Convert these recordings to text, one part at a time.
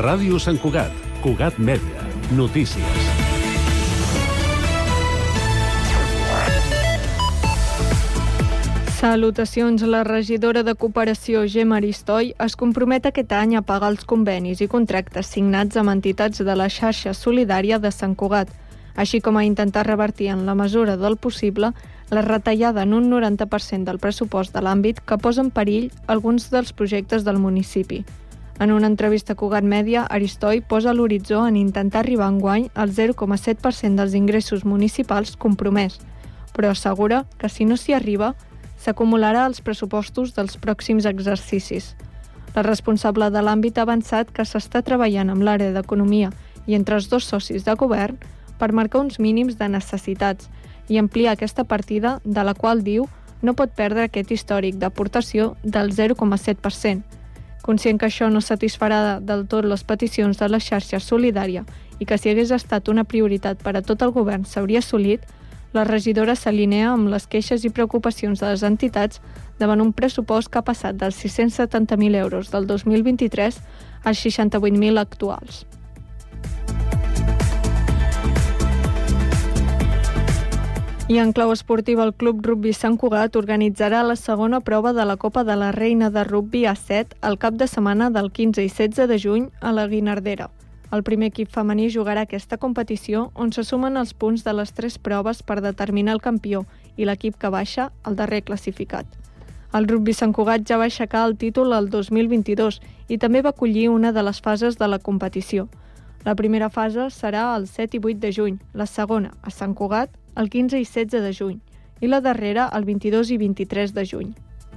Ràdio Sant Cugat, Cugat Mèdia, notícies. Salutacions. La regidora de Cooperació, Gemma Aristoi, es compromet aquest any a pagar els convenis i contractes signats amb entitats de la xarxa solidària de Sant Cugat, així com a intentar revertir en la mesura del possible la retallada en un 90% del pressupost de l'àmbit que posa en perill alguns dels projectes del municipi. En una entrevista a Cugat Mèdia, Aristoi posa l'horitzó en intentar arribar enguany al 0,7% dels ingressos municipals compromès, però assegura que si no s'hi arriba, s'acumularà als pressupostos dels pròxims exercicis. La responsable de l'àmbit ha avançat que s'està treballant amb l'àrea d'Economia i entre els dos socis de govern per marcar uns mínims de necessitats i ampliar aquesta partida, de la qual diu no pot perdre aquest històric d'aportació del 0,7%. Conscient que això no satisfarà del tot les peticions de la xarxa solidària i que si hagués estat una prioritat per a tot el govern s'hauria assolit, la regidora s'alinea amb les queixes i preocupacions de les entitats davant un pressupost que ha passat dels 670.000 euros del 2023 als 68.000 actuals. I en clau esportiva, el Club Rugbi Sant Cugat organitzarà la segona prova de la Copa de la Reina de Rugbi A7 el cap de setmana del 15 i 16 de juny a la Guinardera. El primer equip femení jugarà aquesta competició on se sumen els punts de les 3 proves per determinar el campió i l'equip que baixa, el darrer classificat. El Rugbi Sant Cugat ja va aixecar el títol el 2022 i també va acollir una de les fases de la competició. La primera fase serà el 7 i 8 de juny, la segona, a Sant Cugat, el 15 i 16 de juny, i la darrera el 22 i 23 de juny.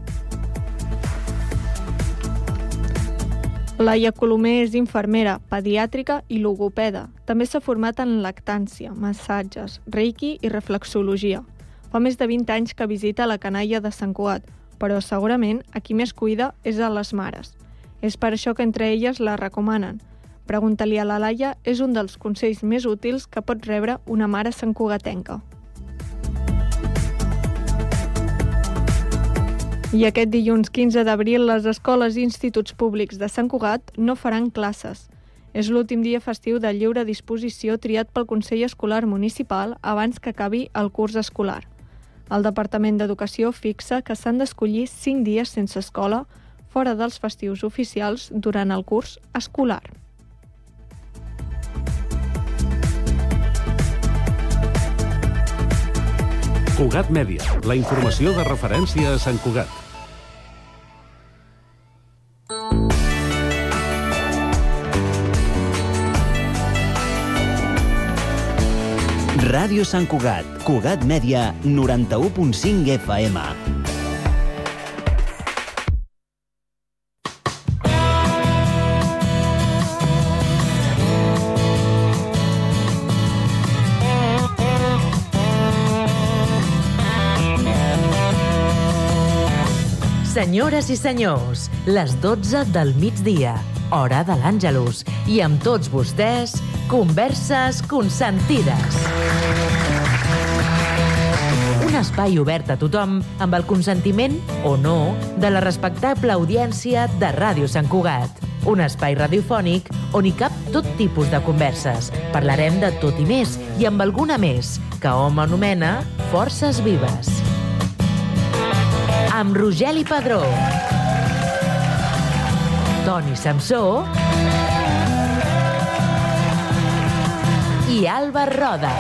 Laia Colomer és infermera, pediàtrica i logopeda. També s'ha format en lactància, massatges, reiki i reflexologia. Fa més de 20 anys que visita la canalla de Sant Cugat, però segurament a qui més cuida és a les mares. És per això que entre elles la recomanen. Pregunta-li a la Laia és un dels consells més útils que pot rebre una mare santcugatenca. I aquest dilluns 15 d'abril les escoles i instituts públics de Sant Cugat no faran classes. És l'últim dia festiu de lliure disposició triat pel Consell Escolar Municipal abans que acabi el curs escolar. El Departament d'Educació fixa que s'han d'escollir 5 dies sense escola fora dels festius oficials durant el curs escolar. Cugat Mèdia, la informació de referència a Sant Cugat. Ràdio Sant Cugat, Cugat Mèdia, 91.5 FM. Senyores i senyors, les 12 del migdia, hora de l'Àngelus, i amb tots vostès, Converses Consentides. Un espai obert a tothom amb el consentiment, o no, de la respectable audiència de Ràdio Sant Cugat. Un espai radiofònic on hi cap tot tipus de converses. Parlarem de tot i més, i amb alguna més, que hom anomena Forces Vives. Amb Rogeli Padró, Toni Samsó i Alba Roda.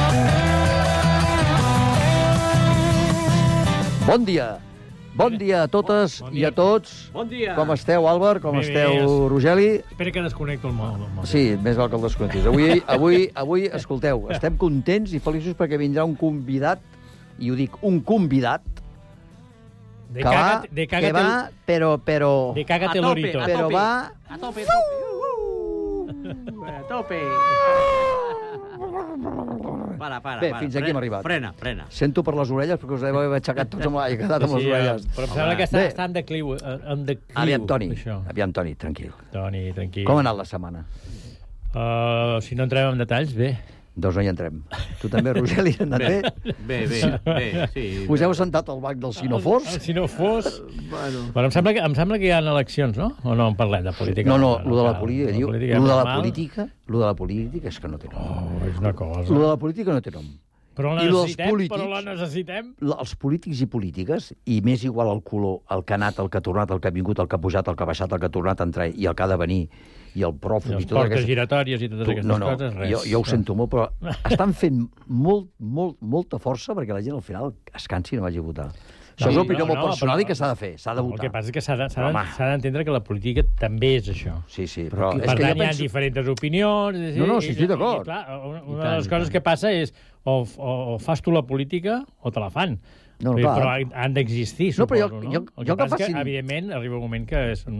Bon dia a totes i a tots. Bon dia. Com esteu, Àlvar? Com esteu, Rogeli? Espera que desconnecto el mòbil. Sí, més val que el desconnectis. Avui, escolteu, estem contents i feliços perquè vindrà un convidat, i ho dic, un convidat, que va, però... De cágate lorito. Però va... A tope. A tope. Para. Bé, fins aquí hem arribat. Frena. Sento per les orelles, perquè us heu aixecat tots amb l'aire, quedat amb les orelles. Però em sembla que està en decliu. Aviam, Toni, tranquil. Toni, tranquil. Com ha anat la setmana? Si no entrem en detalls, bé. Doncs no hi entrem. Tu també, Roger, li anat bé? Bé, sí. Us heu sentat al banc del si no fos? Si no fos... Bueno, em sembla que hi ha eleccions, no? O no en parlem de política? No, lo de la política, diu. Lo de la política és que no té nom. Oh, és una cosa. Lo de la política no té nom. Però la necessitem. Els polítics i polítiques, i més igual el color, el que ha anat, el que ha tornat, el que ha vingut, el que ha pujat, el que ha baixat, el que ha tornat a entrar i el que ha de venir, i el pròfug... I els portes giratòries i totes aquestes coses, res. Jo ho sento molt, però estan fent molta força perquè la gent al final es cansi i no vagi a votar. Això és una opinió molt personal i que s'ha de fer, s'ha de votar. El que passa és que s'ha d'entendre que la política també és això. Sí, però... Per tant, hi ha diferents opinions... No, sí, estic d'acord. Una de les coses que passa és o fas tu la política o te la fan. Però han d'existir, suposo, no? El que passa és que, evidentment, arriba un moment que és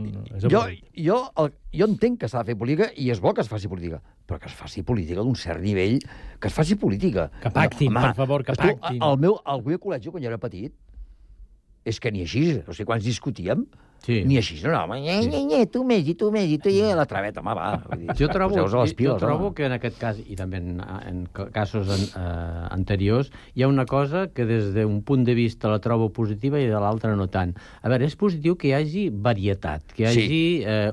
jo entenc que s'ha de fer política i és bo que es faci política, però que es faci política d'un cert nivell, que es faci política. Que pactin, per favor, que pactin. Al meu col·legi, quan jo era petit, és que ni així, o sigui, quan discutíem, ni així, no, tu més, i la traveta, home, va. Jo trobo que en aquest cas, i també en casos anteriors, hi ha una cosa que des d'un punt de vista la trobo positiva i de l'altra no tant. A veure, és positiu que hi hagi varietat, que hi hagi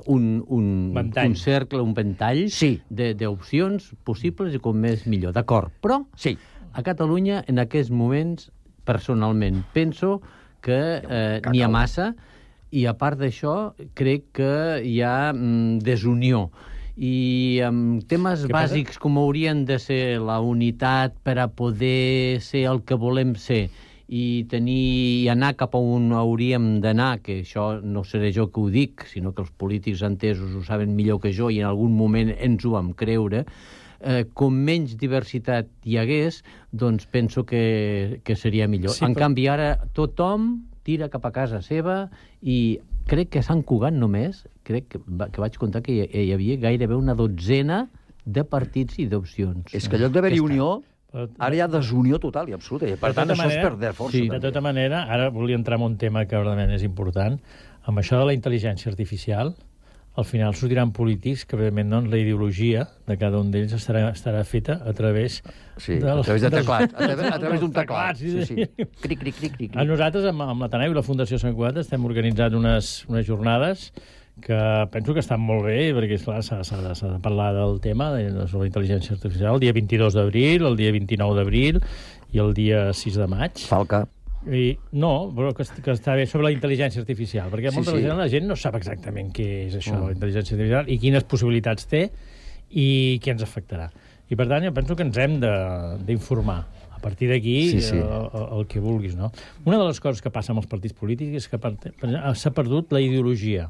un cercle, un ventall d'opcions possibles i com més millor. D'acord, però a Catalunya, en aquests moments, personalment, penso que n'hi ha massa, i a part d'això crec que hi ha desunió. I amb temes bàsics com haurien de ser la unitat per a poder ser el que volem ser i anar cap a on hauríem d'anar, que això no seré jo que ho dic, sinó que els polítics entesos ho saben millor que jo i en algun moment ens ho vam creure, com menys diversitat hi hagués, doncs penso que seria millor. En canvi, ara tothom tira cap a casa seva i crec que a Sant Cugat només, crec que vaig comptar que hi havia gairebé una dotzena de partits i d'opcions. És que en lloc d'haver-hi unió, ara hi ha desunió total i absoluta. I per tant, això és perdre força. Sí, de tota manera, ara volia entrar en un tema que realment és important. Amb això de la intel·ligència artificial, al final sortiran polítics que, evidentment, la ideologia de cada un d'ells estarà feta a través... Sí, a través de teclat, a través d'un teclat. Sí. Cric. Nosaltres, amb l'Ateneu i la Fundació Sant Cugat, estem organitzant unes jornades que penso que estan molt bé, perquè, esclar, s'ha de parlar del tema sobre la intel·ligència artificial el dia 22 d'abril, el dia 29 d'abril i el dia 6 de maig. Falca. No, però que està bé sobre la intel·ligència artificial, perquè molta la gent no sap exactament què és això, la intel·ligència artificial, i quines possibilitats té i què ens afectarà. I per tant, jo penso que ens hem d'informar. A partir d'aquí, el que vulguis, no? Una de les coses que passa amb els partits polítics és que s'ha perdut la ideologia.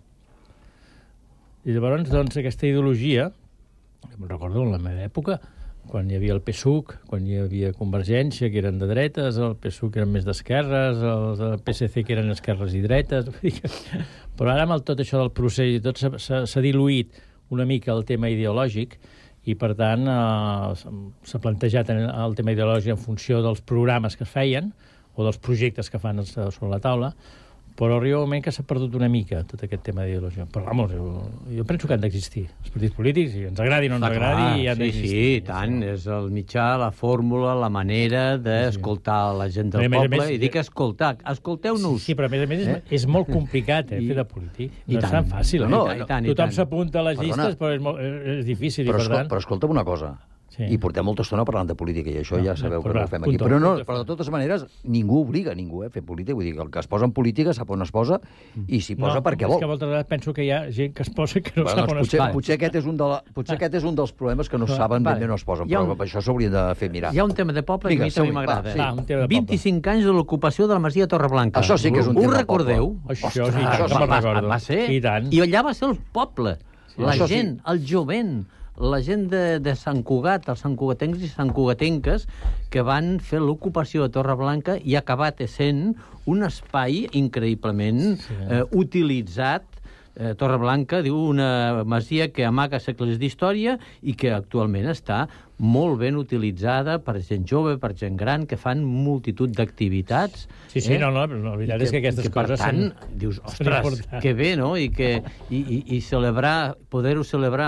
I llavors, doncs, aquesta ideologia, me'n recordo en la meva època, quan hi havia el PSUC, quan hi havia Convergència, que eren de dretes, el PSUC eren més d'esquerres, el PSC, que eren esquerres i dretes... Però ara, amb tot això del procés i tot, s'ha diluït una mica el tema ideològic i, per tant, s'ha plantejat el tema ideològic en funció dels programes que es feien o dels projectes que fan sobre la taula, però arriba un moment que s'ha perdut una mica tot aquest tema d'ideologia. Però, vamos, jo penso que han d'existir els partits polítics, i ens agradi o no ens agradi, han d'existir. Sí, tant, és el mitjà, la fórmula, la manera d'escoltar la gent del poble, i dic escoltar, escolteu-nos. Sí, però a més és molt complicat, fer de polític. No és tan fàcil. Tothom s'apunta a les llistes, però és difícil, i per tant... Però escolta'm una cosa, i portem molta estona parlant de política, i això ja sabeu que no ho fem aquí. Però de totes maneres, ningú obliga ningú a fer política. Vull dir que el que es posa en política sap on es posa i s'hi posa perquè vol. És que moltes vegades penso que hi ha gent que es posa que no sap on es posa. Potser aquest és un dels problemes que no saben ben bé on es posen, però això s'hauria de fer mirar. Hi ha un tema de poble que a mi també m'agrada. 25 anys de l'ocupació de la Masia Torreblanca. Això sí que és un tema de poble. Ho recordeu? Això sí que me'n recordo. Va ser. I allà va ser el poble, la gent, el jovent, la gent de Sant Cugat, els santcugatencs i santcugatenques, que van fer l'ocupació de Torreblanca i ha acabat sent un espai increïblement utilitzat. Torreblanca, diu, una masia que amaga segles d'història i que actualment està molt ben utilitzada per gent jove, per gent gran, que fan multitud d'activitats. Sí, no, la veritat és que aquestes coses són... Dius, ostres, que bé, no? I celebrar, poder-ho celebrar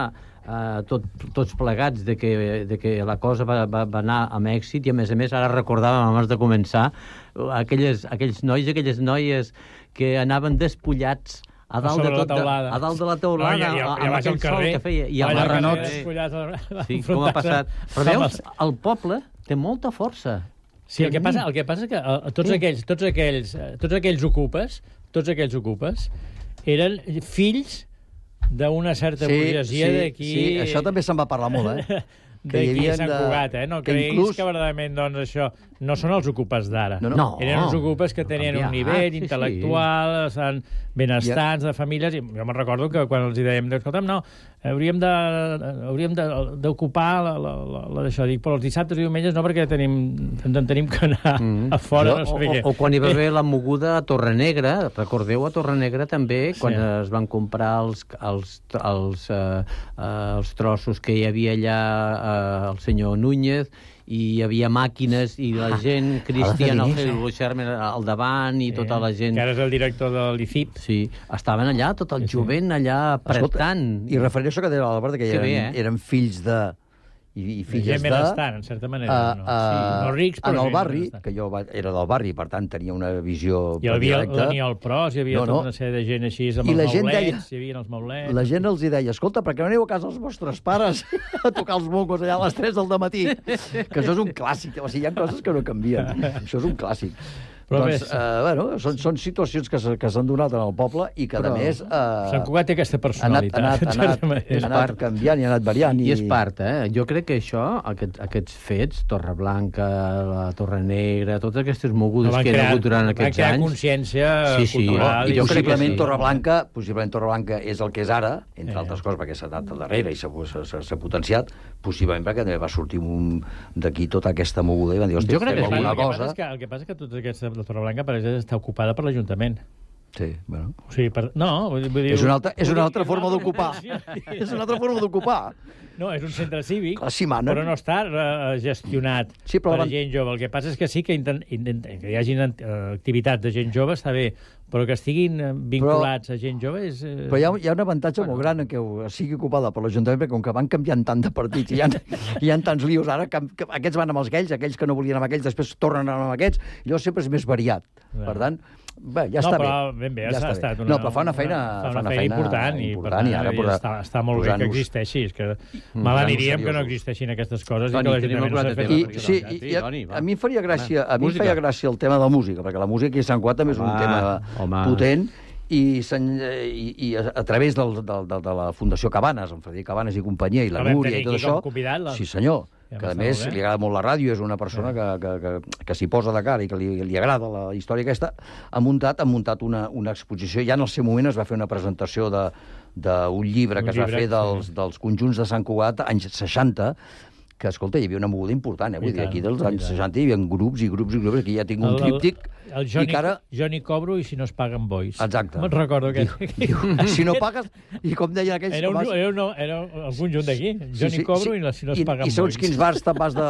tots plegats de que la cosa va anar amb èxit, i a més ara recordàvem abans de començar aquells nois i aquelles noies que anaven despullats a dalt de la teulada, amb aquell sol que feia, i amb marranots. Sí, com ha passat. Però veus, el poble té molta força. Sí, el que passa és que tots aquells ocupes eren fills d'una certa burgesia d'aquí... Sí, això també se'n va parlar molt, d'aquí a Sant Cugat, No creguis que verdaderament, doncs, això... No són els ocupes d'ara. No. Eren uns ocupes que tenien un nivell intel·lectual, benestants, de famílies... Jo me'n recordo que quan els dèiem, escolta'm, no, hauríem d'ocupar d'això. Dic, però els dissabtes i diumenges no, perquè tenim que anar a fora, no sé què. O quan hi va haver la moguda a Torrenegra, recordeu a Torrenegra també, quan es van comprar els trossos que hi havia allà el senyor Núñez, i hi havia màquines i la gent, Cristian Algermen al davant i tota la gent... Que ara és el director de l'ICIP. Sí, estaven allà, tot el jovent allà apretant. I referent a això que deia l'Albert, que eren fills de... i filles de... benestant, en certa manera. No rics, però... En el barri, que jo era del barri, per tant tenia una visió directa. Hi havia el Pros, hi havia tota una sèrie de gent així, amb els maulets, hi havia els maulets... La gent els deia, escolta, per què no aneu a casa dels vostres pares a tocar els mongos allà a les 3 del matí? Que això és un clàssic, o sigui, hi ha coses que no canvien. Això és un clàssic. Doncs, són situacions que s'han donat en el poble i que, a més... Sant Cugat té aquesta personalitat. Ha anat canviant i ha anat variant. I és part, Jo crec que això, aquests fets, Torreblanca, la Torrenegra, totes aquestes mogudes que hi ha hagut durant aquests anys... Va crear consciència cultural. I possiblement Torreblanca és el que és ara, entre altres coses, perquè s'ha anat al darrere i s'ha potenciat, possiblement perquè també va sortir d'aquí tota aquesta moguda i van dir, hòstia, fem alguna cosa... El que passa és que tota aquesta de Torreblanca, per exemple, està ocupada per l'Ajuntament. Sí, bueno. O sigui, vull dir... És una altra forma d'ocupar. És una altra forma d'ocupar. No, és un centre cívic, però no està gestionat per gent jove. El que passa és que sí que hi hagi activitats de gent jove, està bé, però que estiguin vinculats a gent jove és... Però hi ha un avantatge molt gran en que sigui ocupada per l'Ajuntament, perquè com que van canviant tant de partits, hi ha tants lios ara, que aquests van amb els aquells que no volien amb aquells, després tornen amb aquests, i llavors sempre és més variat. Per tant, bé, ja està bé. No, però ben bé, ha estat una... No, però fa una feina important, i per tant està molt bé que existeixi. És que mal aniríem que no existeixin aquestes coses i que l'Ajuntament no s'ha fet. Sí, a mi em feia gràcia el tema de la música, perquè la música aquí a Sant Cugat també és un tema potent, i a través de la Fundació Cabanes, amb Frederic Cabanes i companyia, i la Núria i tot això... Sí, senyor. Que a més li agrada molt la ràdio, és una persona que s'hi posa de cara i que li agrada la història aquesta, ha muntat una exposició. Ja en el seu moment es va fer una presentació d'un llibre que es va fer dels conjunts de Sant Cugat, anys 60, que, escolta, hi havia una moguda important, vull dir, aquí dels anys 60 hi havia grups i grups, aquí ja tinc un tríptic... El jo n'hi cobro i si no es paguen bois. Exacte. Me'n recordo que... Si no pagues, i com deien aquells... Era el conjunt d'aquí. Jo n'hi cobro i si no es paguen bois. I segons quins bars te'n vas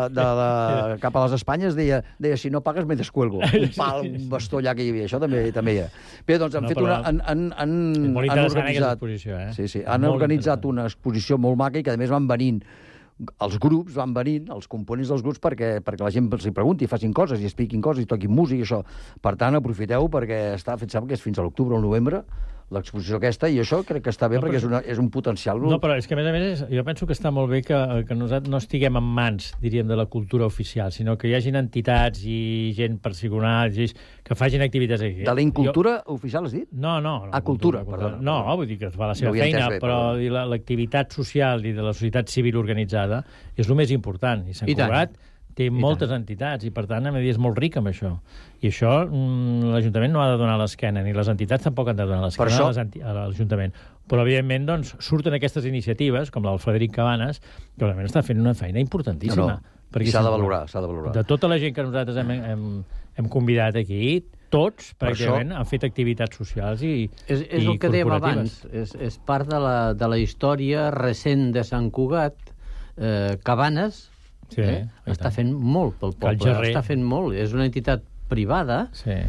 cap a les Espanyes, deia, si no pagues me descuelgo. Un pal, un bastó allà que hi havia. Això també hi ha. Bé, doncs han fet una... Han organitzat una exposició molt maca i que, a més, van venint els grups, els components dels grups, perquè la gent els hi pregunti, facin coses, i expliquin coses, i toquin música, i això. Per tant, aprofiteu, perquè està fet, sembla que és fins a l'octubre o novembre, l'exposició aquesta, i això crec que està bé, perquè és un potencial... No, però és que, a més, jo penso que està molt bé que nosaltres no estiguem en mans, diríem, de la cultura oficial, sinó que hi hagin entitats i gent particular que facin activitats aquí. De la incultura oficial, has dit? No. A cultura, perdó. No, vull dir que fa la seva feina, però l'activitat social i de la societat civil organitzada és el més important. I Sant Cugat té moltes entitats i, per tant, a és molt ric amb això. I això l'Ajuntament no ha de donar l'esquena, ni les entitats tampoc han de donar l'esquena a l'Ajuntament. Però, evidentment, doncs, surten aquestes iniciatives, com el Frederic Cabanes, que realment està fent una feina importantíssima. I s'ha de valorar, De tota la gent que nosaltres hem convidat aquí, tots, pràcticament, han fet activitats socials i és el que dèiem abans, és part de la història recent de Sant Cugat. Cabanes està fent molt pel poble, està fent molt. És una entitat privada,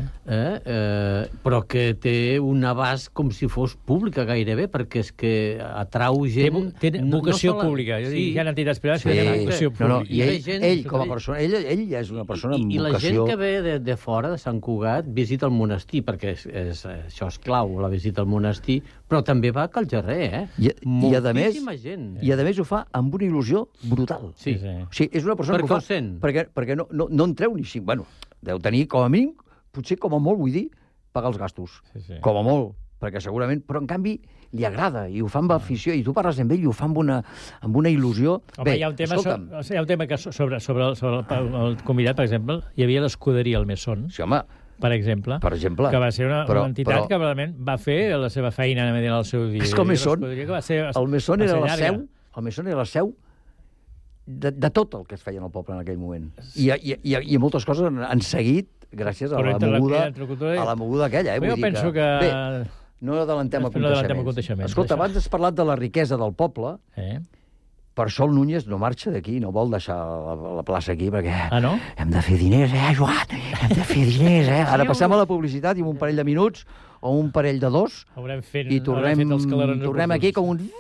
però que té un abast com si fos pública gairebé, perquè és que atrau gent... Té vocació pública. Hi ha entitats privades que tenen vocació pública. I ell, com a persona, ell ja és una persona amb vocació... I la gent que ve de fora, de Sant Cugat, visita el monestir, perquè això és clau, la visita al monestir, però també va a Cal Gerrer, moltíssima gent. I a més ho fa amb una il·lusió brutal. Sí. O sigui, és una persona que ho fa... Perquè no en treu ni cinc. Bueno, deu tenir, com a mínim, potser com a molt, vull dir, pagar els gastos. Com a molt, perquè segurament... Però, en canvi, li agrada, i ho fa amb afició, i tu parles amb ell i ho fa amb una il·lusió... Home, hi ha un tema que sobre el convidat, per exemple, hi havia l'escuderia al Mesón. Sí, home. Per exemple, que va ser una entitat que realment va fer la seva feina en el seu dia. És que el Mesón era la seu de tot el que es feia en el poble en aquell moment. I moltes coses han seguit gràcies a la moguda aquella. Jo penso que... Bé, no adelantem aconteixements. Escolta, abans has parlat de la riquesa del poble. Per això el Núñez no marxa d'aquí, no vol deixar la plaça aquí, perquè hem de fer diners, Joan? Hem de fer diners, Ara passem a la publicitat i en un parell de minuts, o un parell de dos, i tornem aquí com un...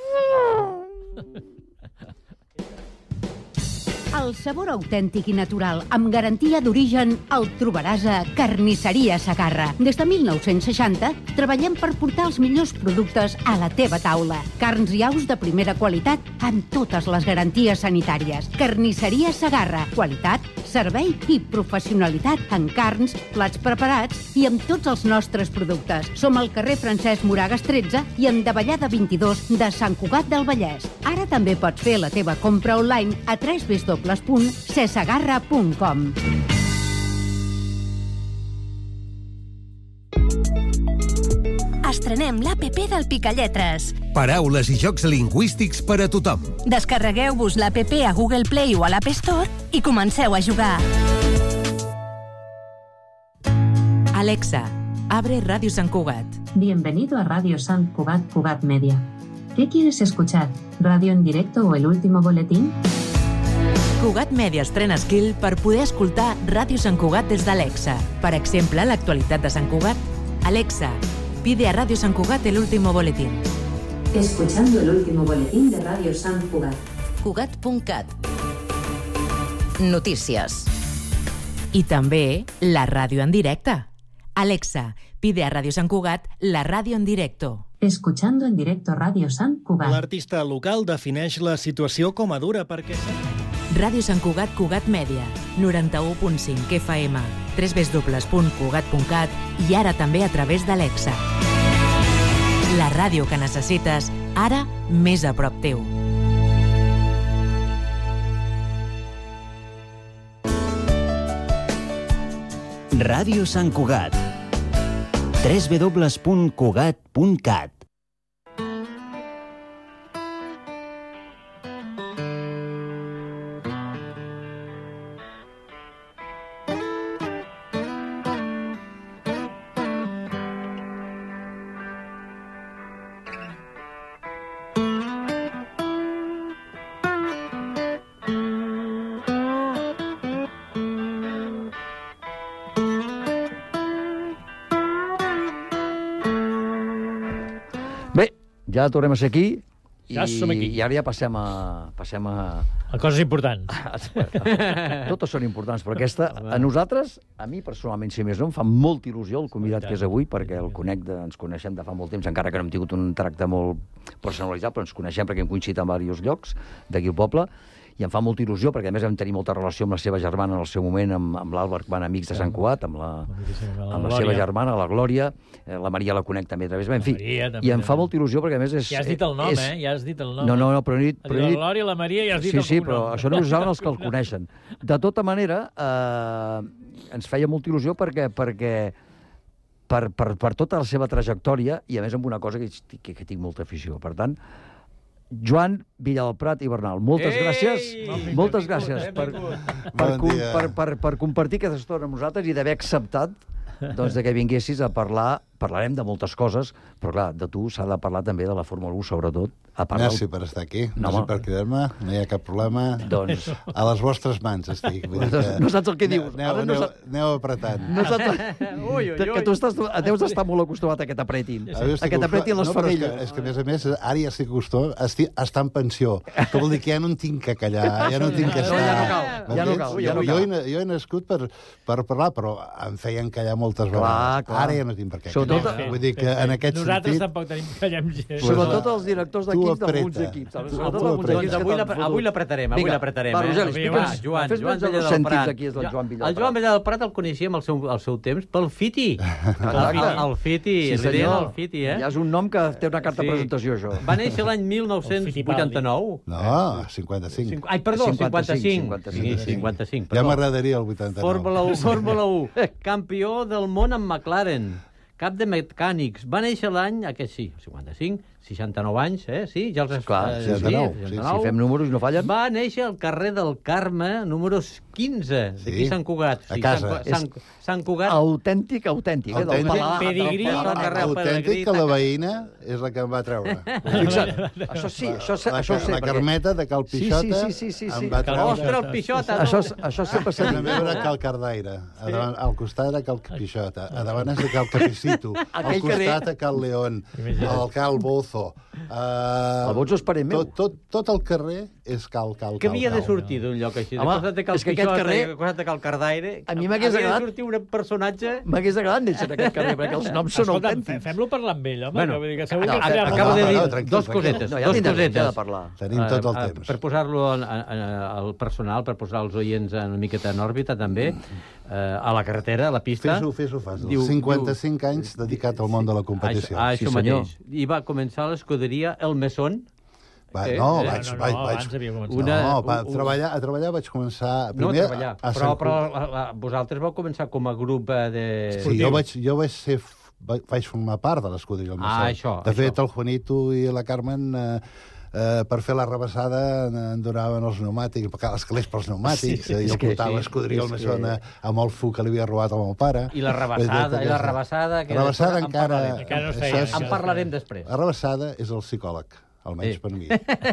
El sabor autèntic i natural, amb garantia d'origen, el trobaràs a Carnisseria Segarra. Des de 1960 treballem per portar els millors productes a la teva taula. Carns i aus de primera qualitat amb totes les garanties sanitàries. Carnisseria Segarra. Qualitat, servei i professionalitat en carns, plats preparats i amb tots els nostres productes. Som al carrer Francesc Moragas 13 i en Davallada 22 de Sant Cugat del Vallès. Ara també pots fer la teva compra online a www.cesegarra.com. Estrenem l'APP del Picalletres. Paraules i jocs lingüístics per a tothom. Descarregueu-vos l'APP a Google Play o a l'App Store i comenceu a jugar. Alexa, abre Radio Sant Cugat. Bienvenido a Radio Sant Cugat, Cugat Media. ¿Qué quieres escuchar? ¿Radio en directo o el último boletín? Cugat Media estrena skill per poder escoltar Ràdio Sant Cugat des d'Alexa. Per exemple, l'actualitat de Sant Cugat. Alexa, pide a Radio Sant Cugat el último boletín. Escuchando el último boletín de Radio Sant Cugat. Cugat.cat. Notícies. I també la ràdio en directe. Alexa, pide a Radio Sant Cugat la ràdio en directo. Escuchando en directo Radio Sant Cugat. L'artista local defineix la situació com a dura perquè... Ràdio Sant Cugat, Cugat Mèdia, 91.5 FM, www.cugat.cat i ara també a través d'Alexa. La ràdio que necessites, ara més a prop teu. Ràdio Sant Cugat. www.cugat.cat. Ja tornem a ser aquí Ja som aquí. I ara ja passem a... A coses importants. Totes són importants, però aquesta, a nosaltres, a mi personalment, si més no, em fa molta il·lusió el convidat que és avui, perquè el conec, ens coneixem de fa molt temps, encara que no hem tingut un tracte molt personalitzat, però ens coneixem perquè hem coincidit en diversos llocs d'aquí al poble, i em fa molta il·lusió, perquè a més vam tenir molta relació amb la seva germana en el seu moment, amb l'Àlvar, que van amics de Sant Cugat, amb la seva germana, la Glòria, la Maria la conec també a través, en fi, i em fa molta il·lusió perquè a més és... Ja has dit el nom, ja has dit el nom. No, però he dit... La Glòria, la Maria, ja has dit el cognom. Sí, però això no ho saben els que el coneixen. De tota manera, ens feia molta il·lusió perquè per tota la seva trajectòria, i a més amb una cosa que tinc molta afició. Per tant, Joan Villalprat i Bernal, moltes gràcies. Moltes gràcies per compartir aquesta estona amb nosaltres i d'haver acceptat que vinguessis a parlar parlarem de moltes coses, però clar, de tu s'ha de parlar també de la Fórmula 1, sobretot. Gràcies per estar aquí, gràcies per cridar-me, no hi ha cap problema. Doncs... A les vostres mans estic. No saps el que dius. Aneu apretant. No saps... Que tu deus estar molt acostumat a que t'apretin. A que t'apretin les femelles. És que, a més, ara ja estic acostumat a estar en pensió. Que vol dir que ja no en tinc que callar, ja no tinc que estar... Ja no cal. Jo he nascut per parlar, però em feien callar moltes vegades. Ara ja no tinc per què callar. Vull dir que en aquest sentit... Nosaltres tampoc tenim callem gent. Sobretot els directors d'equips d'alguns equips. Avui l'apretarem, Va, Rogeli, explica'ns. Joan Vella del Prat. El Joan Vella del Prat el coneixíem al seu temps pel Fiti. El Fiti, el Fiti, Ja és un nom que té una carta de presentació, això. Va néixer l'any 1989. No, 55. Ai, perdó, 55. Sí, 55. Ja m'agradaria el 89. Fórmula 1. Campió del món amb McLaren. Cap de mecànics. Va néixer l'any, aquest sí, 55, 69 anys, sí? Ja els... Clar, 69. Si fem números no fallen. Va néixer al carrer del Carme, números 15, d'aquí Sant Cugat. A casa. Sant Cugat. Autèntic. Pedigrí. Autèntic que la veïna és la que em va treure. Això sí, això ho sé. La Carmeta de Cal Pixota em va treure. Ostres, el Pixota. Això sempre s'ha dit. La meva era Cal Cardaire. Al costat era Cal Pixota. A davant és de Cal Capicito. Al costat a Cal León. Al Cal Bozo. El Bozo és parent meu. Tot el carrer és Cal. Que havia de sortir d'un lloc així. Home, és que aquest carrer... De Cal Cardaire. A mi m'hagués agradat... Havia de sortir un personatge... M'hagués agradat néixer en aquest carrer, perquè els noms són autèntics. Fem-lo parlar amb ell, home. Acabo de dir dos cosetes. Tenim tot el temps. Per posar-lo al personal, per posar els oients una miqueta en òrbita, també, a la carretera, a la pista... Fes-ho fàcil. 55 anys dedicat al món de la competició. Això mateix. I va començar l'escuderia El Mesón. A treballar vaig començar... No a treballar, però vosaltres vau començar com a grup de... Sí, jo vaig formar part de l'escuderia El Mesón. De fet, el Juanito i la Carmen... per fer la rebassada en donaven els pneumàtics, els calés pels pneumàtics, i el portava escudria el Mesón amb el fu que li havia robat al meu pare. I la rebassada... La rebassada encara... En parlarem després. La rebassada és el psicòleg, almenys per mi.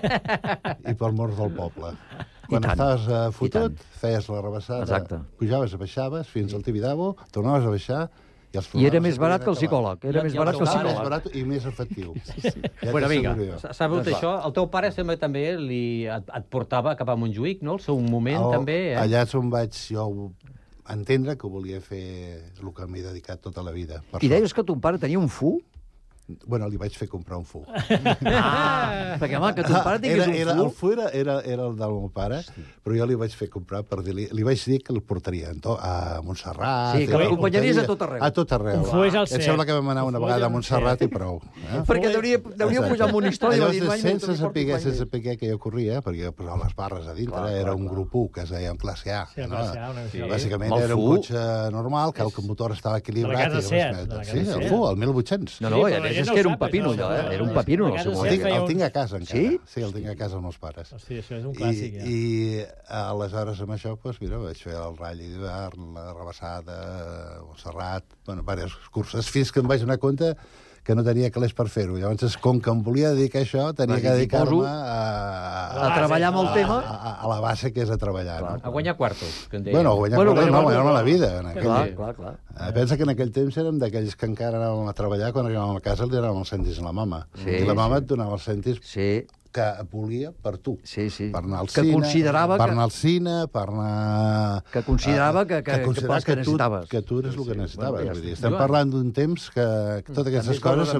I pel mort del poble. Quan estaves fotut, feies la rebassada, pujaves, baixaves, fins al Tibidabo, tornaves a baixar, i era més barat que el psicòleg. Era més barat que el psicòleg. Més barat i més efectiu. Bueno, vinga, sabut això, el teu pare sembla que també et portava cap a Montjuïc, no? El seu moment, també. Allà és on vaig jo entendre que volia fer el que m'he dedicat tota la vida. I deies que ton pare tenia un fu? Bueno, li vaig fer comprar un fu. Perquè, home, que ton pare tingués un fu... El fu era el del meu pare, però jo li vaig fer comprar per dir-li... Li vaig dir que el portaria a Montserrat... Sí, que l'acompanyaries a tot arreu. A tot arreu. Un fu és el cert. Em sembla que vam anar una vegada a Montserrat i prou. Perquè deuríeu pujar amb una història... Llavors, sense saber que jo corria, perquè jo posava les barres a dintre, era un grup 1 que es deia en classe A. Bàsicament era un cotxe normal, que el motor estava equilibrat. Sí, el fu, el 1800. No, és que era un pepino, allò, Era un pepino en el seu moment. El tinc a casa, encara. Sí? Sí, el tinc a casa amb els pares. Hosti, això és un clàssic, ja. I aleshores amb això, doncs, mira, vaig fer el ratll d'hivern, la rebassada, Montserrat, bueno, diverses curses, fins que em vaig donar compte que no tenia calés per fer-ho. Llavors, com que em volia dedicar a això, tenia que dedicar-me a treballar amb el tema. A la base, que és a treballar. A guanyar quartos, que en deia. Bueno, a guanyar quartos no, guanyar-me la vida. Clar. Pensa que en aquell temps érem d'aquells que encara anàvem a treballar, quan arribàvem a casa li donàvem els cèntims a la mama. I la mama et donava els cèntims que volia per tu. Per anar al cine, per anar al cine, per anar... Que considerava que necessitaves. Que tu eres el que necessitaves. Estem parlant d'un temps que totes aquestes coses...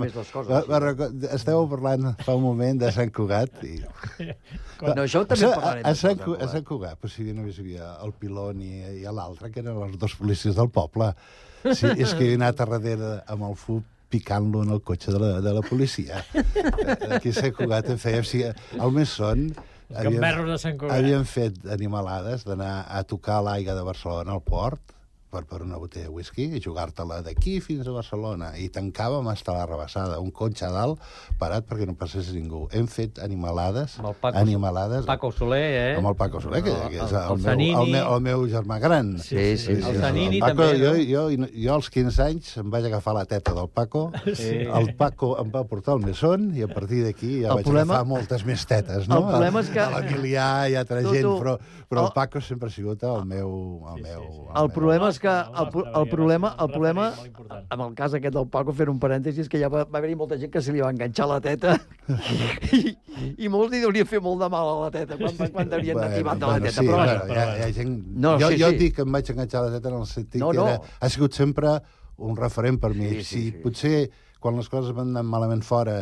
Esteu parlant fa un moment de Sant Cugat i... No, això també parlarem. A Sant Cugat, però si només hi havia el Pilon i l'altre, que eren els dos policies del poble. És que he anat a darrere amb el fu picant-lo en el cotxe de la policia. Aquí a Sant Cugat en fèiem... Al Mesón havíem fet animalades d'anar a tocar l'aigua de Barcelona al port, per una botella de whisky i jugar-te-la d'aquí fins a Barcelona. I tancàvem hasta la Rabassada, un cotxe a dalt parat perquè no passés ningú. Hem fet animalades. Paco Soler, Amb el Paco Soler, que és el meu germà gran. Sí. El Zanini Paco, també. Jo als 15 anys em vaig agafar la teta del Paco, el Paco em va portar al Mesón i a partir d'aquí ja vaig agafar moltes més tetes, no? El problema és que... A l'Emilià i altra gent, però el Paco sempre ha sigut el meu... El problema és que el problema amb el cas aquest del Paco, fer un parèntesi, és que ja va haver-hi molta gent que se li va enganxar la teta i molts li deurien fer molt de mal a la teta quan deurien anar tibant de la teta. Sí, hi ha gent... Jo dic que em vaig enganxar la teta en el sentit que ha sigut sempre un referent per mi. Si potser quan les coses van anar malament fora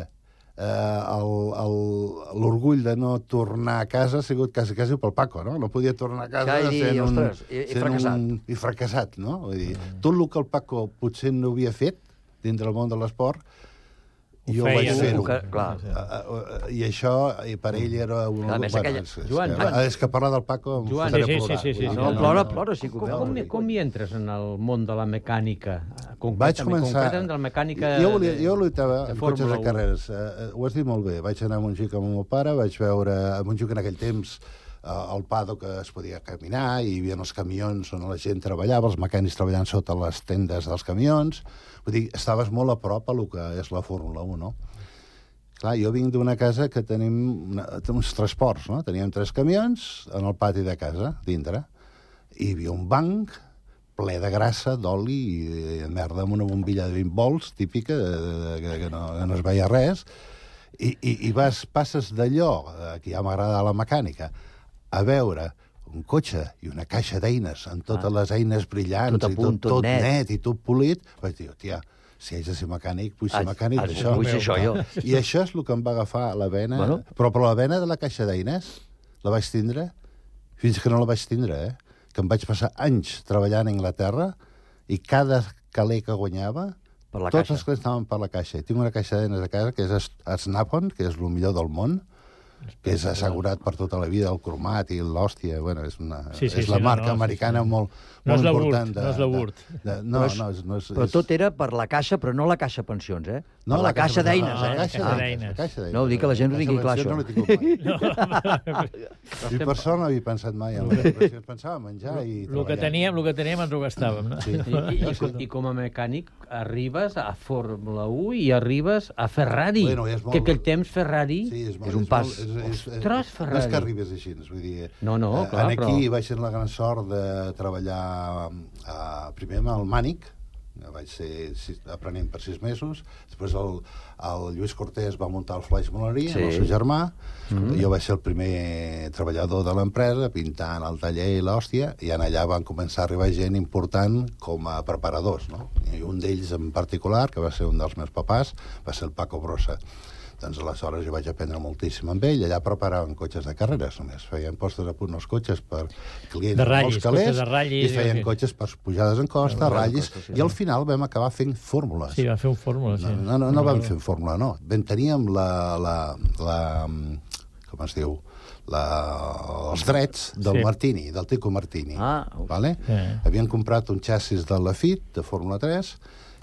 l'orgull de no tornar a casa ha sigut quasi pel Paco, no? No podia tornar a casa sent fracassat, no? Vull dir, tot el que el Paco potser no havia fet dintre el món de l'esport, jo vaig fer-ho. I això, per ell era un... Joan, és que parlar del Paco em farà plorar. Plora, sí. Com hi entres en el món de la mecànica? Vaig començar... de la mecànica jo lluitava en cotxes de carreres. Ho has dit molt bé. Vaig anar a Montjuïc amb el meu pare, vaig veure a Montjuïc en aquell temps al Pado que es podia caminar, i hi havia els camions on la gent treballava, els mecànics treballant sota les tendes dels camions. Vull dir, estaves molt a prop a el que és la Fórmula 1, no? Clar, jo vinc d'una casa que tenim uns transports, no? Teníem 3 camions en el pati de casa, dintre, i hi havia un banc ple de grassa, d'oli i de merda amb una bombilla de 20 volts, típica, que no es veia res, i passes d'allò, que ja m'agrada la mecànica, a veure un cotxe i una caixa d'eines amb totes les eines brillants i tot net i tot polit, vaig dir, tia, si haig de ser mecànic, vull ser mecànic d'això. I això és el que em va agafar la vena, però la vena de la caixa d'eines la vaig tindre fins que no la vaig tindre, que em vaig passar anys treballant a Anglaterra i cada caler que guanyava, tots els calés estaven per la caixa. Tinc una caixa d'eines a casa que és Snap-on, que és el millor del món, que és assegurat per tota la vida, el cromat i l'hòstia, bueno, és la marca americana molt important. No és la Wurt. No, però tot era per la caixa, però no la caixa pensions, per la caixa d'eines, La caixa d'eines. No, ho dic que la gent ho tingui clar, això. No l'he tingut mai. I per sort no havia pensat mai en l'educació. Pensava menjar i treballar. El que teníem ens ho gastàvem, no? I com a mecànic arribes a Fórmula 1 i arribes a Ferrari, que aquell temps Ferrari és un pas. Ostres, Ferrari. No és que arribes així, vull dir... No, clar, però... Aquí vaig tenir la gran sort de treballar primer amb el Mànic, vaig ser aprenent per 6 mesos, després el Lluís Cortés va muntar el Flaix Molerí, amb el seu germà, jo vaig ser el primer treballador de l'empresa, pintant el taller i l'hòstia, i allà van començar a arribar gent important com a preparadors, no? I un d'ells en particular, que va ser un dels meus papàs, va ser el Paco Brossa. Doncs aleshores jo vaig aprendre moltíssim amb ell. Allà preparaven cotxes de carreres, només feien postes a punt els cotxes per clients molts calés, i feien cotxes per pujades en costa, ratllis, i al final vam acabar fent fórmules. Sí, vam fer un fórmula, sí. No vam fer fórmula, no. Teníem com es diu? Els drets del Martini, del Tico Martini. Havien comprat un xassis de Lafitte, de Fórmula 3,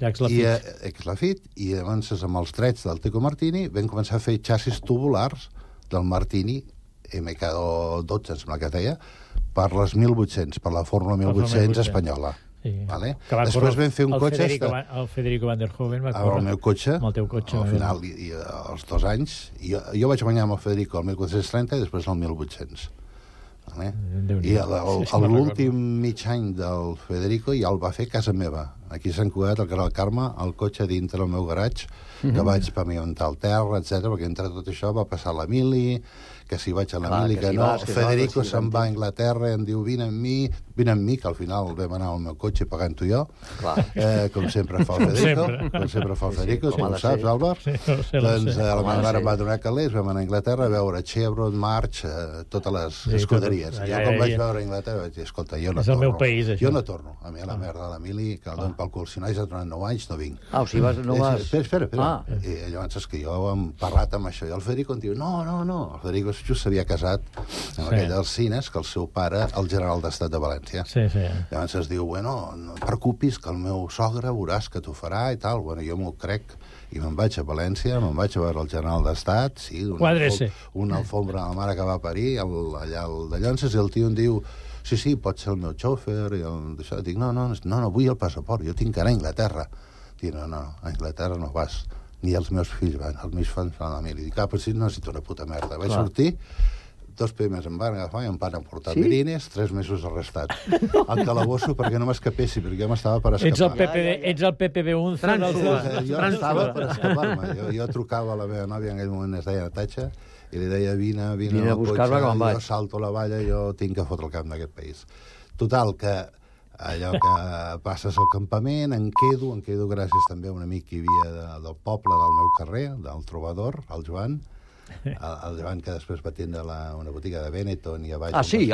i llavors amb els drets del Tico Martini vam començar a fer xassis tubulars del Martini MK12, em sembla que es deia, per les 1800, per la Fórmula 1800 espanyola. Després vam fer un cotxe... El Federico Van der Hoeven va córrer. El meu cotxe, amb el teu cotxe. Al final, als 2 anys, jo vaig guanyar amb el Federico el 1430 i després el 1800. I l'últim mig any del Federico ja el va fer a casa meva, aquí a Sant Cugat, al carrer del Carme, el cotxe dintre del meu garatge, que vaig pavimentar el terra, etc, perquè entre tot això va passar l'Emili, que si vaig a l'Emili, que no, Federico se'n va a Anglaterra i em diu vine amb mi, que al final vam anar al meu cotxe pagant-ho jo, com sempre fa el Federico, si ho saps, Àlvar. Doncs la meva mare em va donar calés, vam anar a Anglaterra a veure Chevron, March, totes les escuderies. I jo quan vaig veure a Anglaterra vaig dir, escolta, jo no torno. Jo no torno. A mi a la merda de l'Emili, que el don calculo, si no és durant 9 anys, no vinc. O sigui, no vas... Espera. I llavors és que jo hem parlat amb això, i el Federico em diu, no. El Federico just s'havia casat amb aquell d'Alcines, que el seu pare, el general d'Estat de València. Sí. Llavors es diu, bueno, no et preocupis, que el meu sogre veuràs que t'ho farà i tal. Bueno, jo m'ho crec, i me'n vaig a València, me'n vaig a veure el general d'Estat, sí, una alfombra a la mare que va parir, allà al de Llonses, i el tio em diu, sí, pot ser el meu xòfer, i això. Dic, no, vull el passaport, jo tinc que anar a Anglaterra. Dic, no, a Anglaterra no vas, ni els meus fills van, els meus fills van a la mili. Dic, però si no necessito una puta merda. Vaig sortir, 2 primers em van agafar i em van emportar mirines, 3 mesos arrestat. Al calabosso perquè no m'escapessi, perquè jo m'estava per escapar. Ets el PPB 11 jo estava per escapar-me. Jo trucava a la meva nòvia, en aquell moment es deia Natatxa, i li deia, vine a buscar-me que me'n vaig. Jo salto la valla, jo tinc que fotre el camp d'aquest país. Total, que allò que passes al campament, em quedo gràcies també a un amic que hi havia del poble del meu carrer, del trobador, el Joan, el Joan que després va tindre una botiga de Benetton i a baix... sí.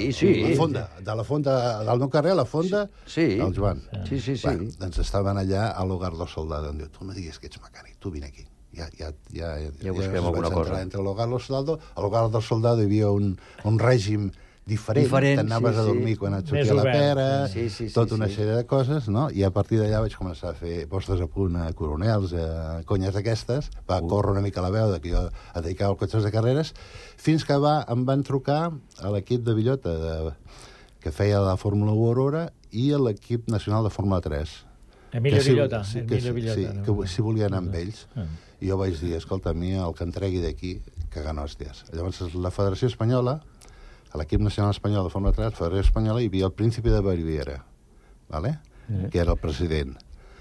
De la fonda del meu carrer, la fonda del Joan. Sí. Doncs estaven allà a l'Hogar del Soldado. Em diu, tu no diguis que ets mecànic, tu vine aquí. Ja busquem alguna cosa. Entre l'Hogar del Soldado, a l'Hogar del Soldado hi havia un règim diferent, t'anaves a dormir quan et sortia la pera, tota una sèrie de coses, no? I a partir d'allà vaig començar a fer postes a punt a coronels, a conyes d'aquestes, va córrer una mica la veu que jo et dedicava als cotxes de carreres, fins que em van trucar a l'equip de Villota, que feia la Fórmula 1 Aurora, i a l'equip nacional de Fórmula 3. Emilio Villota. Sí, que si volia anar amb ells. I jo vaig dir, escolta, a mi el que em tregui d'aquí, que gana hòsties. Llavors, la Federació Espanyola, a l'equip nacional espanyol de Fórmula 3, la Federació Espanyola, hi havia el príncipe de Baviera, que era el president.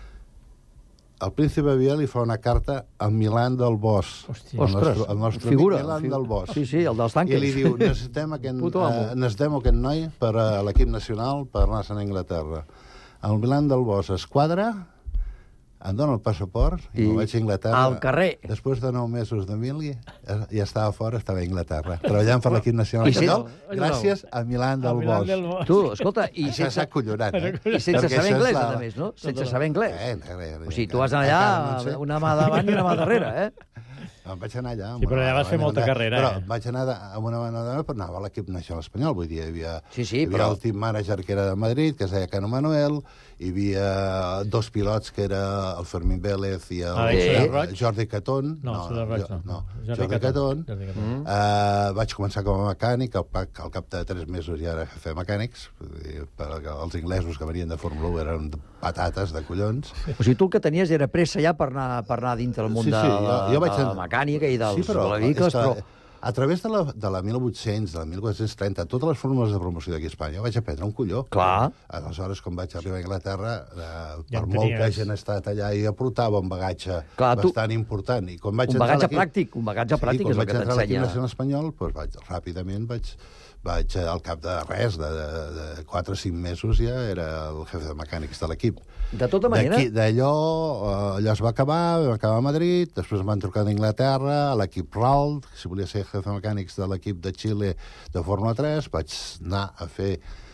El príncipe de Baviera li fa una carta a Milan del Bosch, el nostre figura, Milan del Bosch. Sí, el dels tanques. I li diu, necessitem aquest noi per a l'equip nacional per anar-se'n a Anglaterra. El Milan del Bosch es quadra, em dona el passaport i me'n vaig a Anglaterra. Al carrer. Després de 9 mesos de mili, ja estava fora, estava a Anglaterra, treballant per l'equip nacional espanyol, gràcies a Milan del Bosch. Tu, escolta, i sense acollonat, i sense saber anglès, a més, no? Sense saber anglès. O sigui, tu vas anar allà una mà davant i una mà darrere, Em vaig anar allà... Sí, però allà vas fer molta carrera, Però vaig anar amb una mà darrere per anar a l'equip nacional espanyol. Vull dir, hi havia el team manager que era de Madrid, que es deia Cano Manuel, hi havia 2 pilots, que era el Fermín Vélez i el Jordi Catón. Jordi Catón. Vaig començar com a mecànic, al cap de 3 mesos ja era jefe de mecànics, perquè els inglesos que venien de Fórmula 1 eren patates de collons. O sigui, tu el que tenies era pressa ja per anar dintre el món de la mecànica i dels vehicles, però... A través de la 1800, de la 1430, totes les fórmules de promoció d'aquí a Espanya, vaig aprendre un colló. Clar. Aleshores, quan vaig arribar a Anglaterra, per molt que hagin estat allà, i aportava un bagatge bastant important. Un bagatge pràctic és el que t'ensenya. I quan vaig entrar a l'equip nacional espanyol, ràpidament vaig al cap de res, de 4 o 5 mesos ja era el jefe de mecànics de l'equip. De tota manera... D'allò es va acabar, vam acabar a Madrid, després em van trucar d'Anglaterra, a l'equip RALD, si volia ser jefe de mecànics de l'equip de Xile de Fórmula 3, vaig anar a fer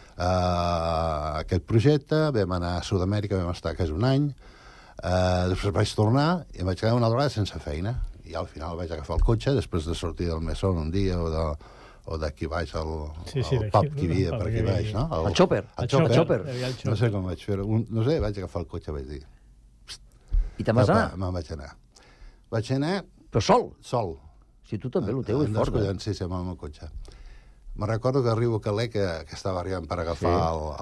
aquest projecte, vam anar a Sud-amèrica, vam estar quasi un any, després vaig tornar i em vaig quedar una altra vegada sense feina, i al final vaig agafar el cotxe, després de sortir del Mesón un dia o d'aquí baix, el pub que hi havia per aquí baix, no? El xòper. No sé com vaig fer-ho. No sé, vaig agafar el cotxe, vaig dir... I te'n vas anar? Me'n vaig anar. Vaig anar... Però sol? Sol. Si tu també, el teu és fort. Sí, amb el meu cotxe. Me'n recordo que arribo a Calais, que estava arribant per agafar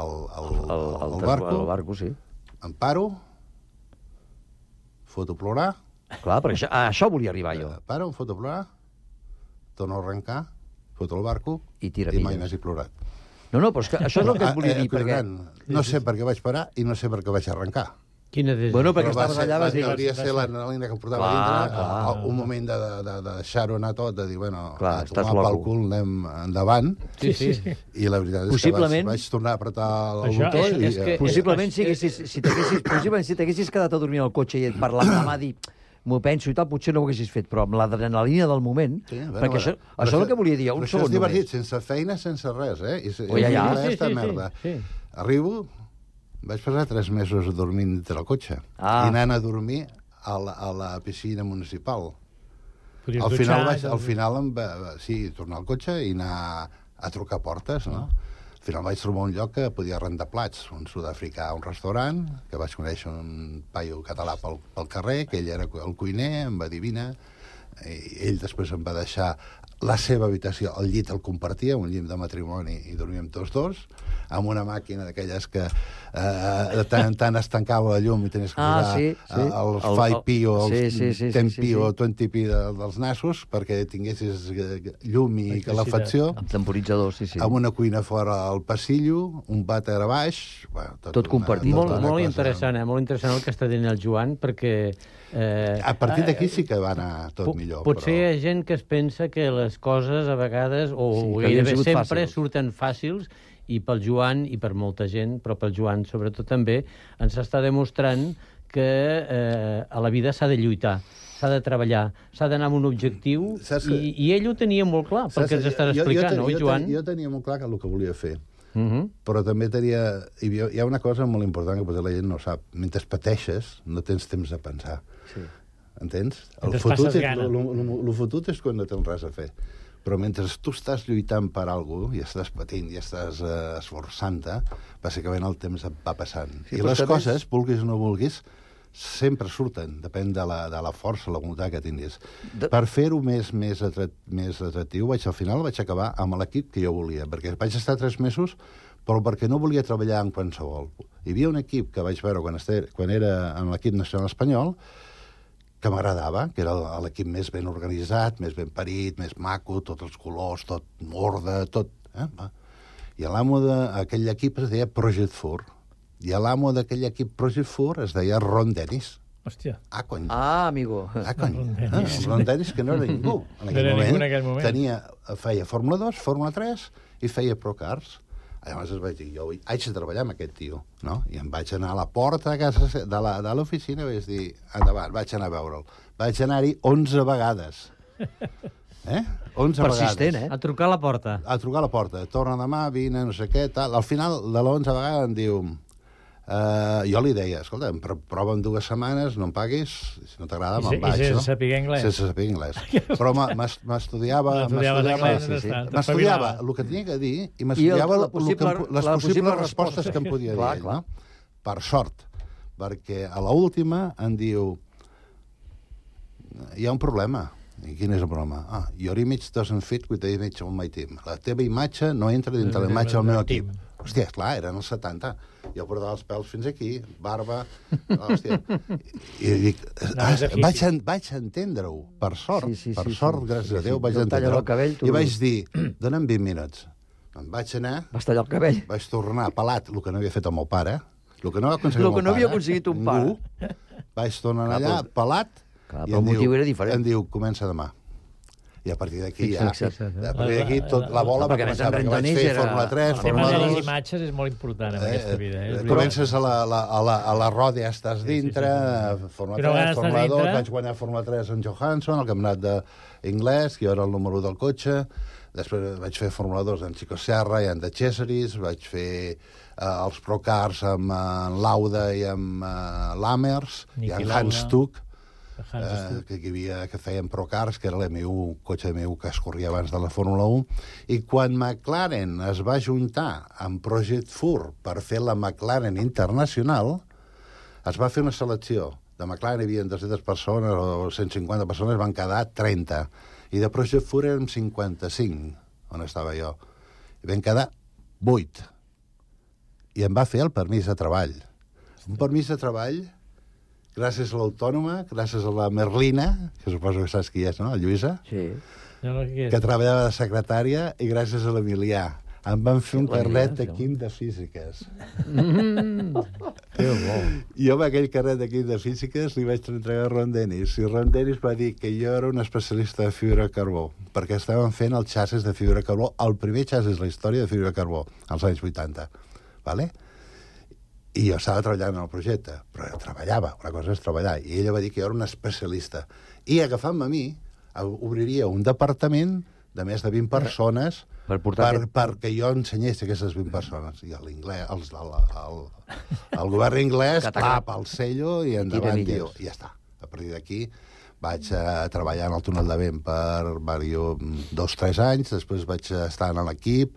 el barco. El barco, sí. Em paro, foto plorar. Clar, perquè a això volia arribar jo. Paro, em foto plorar, torno a arrencar, foto el barco i mai més he plorat. No, però és que això és el que et volia dir, perquè... No sé per què vaig parar i no sé per què vaig arrencar. Bueno, perquè estaves allà, vas dir... Hauria ser l'adrenalina que em portava dintre, un moment de deixar-ho anar tot, de dir, bueno, a tomar pel cul, anem endavant. Sí. I la veritat és que vaig tornar a apretar el botó i... Possiblement, si t'haguessis quedat a dormir al cotxe i et parlava la mà, dir... m'ho penso i tal, potser no ho haguessis fet, però amb l'adrenalina del moment, perquè això és el que volia dir, un segon només. Però això és divertit, sense feina, sense res, merda. Arribo, Vaig passar 3 mesos dormint dintre el cotxe. I anant a dormir a la piscina municipal. Al final tornar al cotxe i anar a trucar portes, no? Al final vaig trobar un lloc que podia arrendar plats, un sud-africà a un restaurant, que vaig conèixer un paio català pel carrer, que ell era el cuiner, em va dir vine, i ell després em va deixar la seva habitació, el llit el compartia, un llit de matrimoni, i dormíem tots dos, amb una màquina d'aquelles que tant es tancava la llum i tenies que posar els 5p o els 10p o 20p dels nassos perquè tinguessis llum i calefacció. Amb temporitzador, amb una cuina fora al passillo, un vàter a baix... Tot compartit. Molt interessant, molt interessant el que està dient el Joan, perquè... A partir d'aquí sí que va anar tot millor. Potser hi ha gent que es pensa que les coses a vegades, o gairebé sempre, surten fàcils, i pel Joan, i per molta gent, però pel Joan sobretot també, ens està demostrant que a la vida s'ha de lluitar, s'ha de treballar, s'ha d'anar amb un objectiu, i ell ho tenia molt clar, pel que ens estàs explicant, oi, Joan? Jo tenia molt clar el que volia fer. Però també hi ha una cosa molt important que potser la gent no sap. Mentre pateixes, no tens temps de pensar. Entens? El fotut és quan no tens res a fer. Però mentre tu estàs lluitant per alguna cosa, i estàs patint, i estàs esforçant-te, bàsicament el temps et va passant. I les coses, vulguis o no vulguis, sempre surten, depèn de la força, la voluntat que tinguis. Per fer-ho més atractiu, al final vaig acabar amb l'equip que jo volia, perquè vaig estar 3 mesos, però perquè no volia treballar en qualsevol. Hi havia un equip que vaig veure quan era en l'equip nacional espanyol, que m'agradava, que era l'equip més ben organitzat, més ben parit, més maco, tots els colors, tot orde, tot. I l'amo d'aquell equip es deia Project 4. I l'amo d'aquell equip Project 4 es deia Ron Dennis. Hòstia. Cony. Amigo. Cony. Ron Dennis, que no era ningú. En aquell moment. Feia Fórmula 2, Fórmula 3 i feia Procars. Llavors vaig dir, jo haig de treballar amb aquest tio, no? I em vaig anar a la porta de l'oficina i vaig dir, endavant, vaig anar a veure'l. Vaig anar-hi 11 vegades. 11 Persistent, vegades. A trucar a la porta. A trucar a la porta. Torna demà, vine, no sé què, tal. Al final de l'11 vegada em diu... jo li deia, escolta, prova en 2 setmanes, no em paguis, si no t'agrada me'n vaig, no? I sense saber anglès. Sense saber anglès. Però m'estudiava el que tenia que dir i m'estudiava les possibles respostes que em podia dir, no? Per sort, perquè a l'última em diu hi ha un problema. I quin és el problema? Your image doesn't fit with the image of my team. La teva imatge no entra dintre la imatge del meu equip. Hòstia, esclar, eren els 70. Jo portava els pèls fins aquí, barba... Hòstia. I dic... Vaig entendre-ho, per sort. Per sort, gràcies a Déu, vaig entendre-ho. I vaig dir, dona'm 20 minuts. Em vaig anar... Vas tallar el cabell. Vaig tornar pelat, el que no havia fet el meu pare, el que no havia aconseguit un pare. Vaig tornar allà, pelat, i el motiu era diferent. Em diu, comença demà. I a partir d'aquí tot la bola va començar, perquè vaig fer Fórmula 3, Fórmula 2... Les imatges és molt important en aquesta vida. Comences a la roda, ja estàs dintre, Fórmula 3, Fórmula 2, vaig guanyar Fórmula 3 en Johansson, el campionat d'anglès, que jo era el número del cotxe, després vaig fer Fórmula 2 en Chico Serra i en The Cesaris, vaig fer els Procars amb Lauda i amb Lammers, i en Hans Stuck, que feien Procars, que era l'M1, cotxe M1 que es corria abans de la Fórmula 1, i quan McLaren es va juntar amb Project 4 per fer la McLaren Internacional, es va fer una selecció. De McLaren hi havia 200 persones o 150 persones, van quedar 30. I de Project 4 érem 55, on estava jo. I vam quedar 8. I em va fer el permís de treball. Un permís de treball... gràcies a l'Autònoma, gràcies a la Merlina, que suposo que saps qui és, no?, la Lluïsa, que treballava de secretària, i gràcies a l'Emilià. Em van fer un carnet de quim de físiques. Jo amb aquell carnet de quim de físiques li vaig entregar a Ron Dennis, i Ron Dennis va dir que jo era un especialista de fibra de carbó, perquè estàvem fent el xassis de fibra de carbó, el primer xassis de la història de fibra de carbó, als anys 80. Vale? I jo estava treballant en el projecte, però treballava, una cosa és treballar, i ella va dir que jo era un especialista. I agafant-me a mi, obriria un departament de més de 20 persones perquè jo ensenyés aquestes 20 persones. I l'inglès, el govern anglès, clap, el cello i endavant, tio. I ja està. A partir d'aquí vaig treballar en el túnel de vent per 2-3 anys, després vaig estar en l'equip,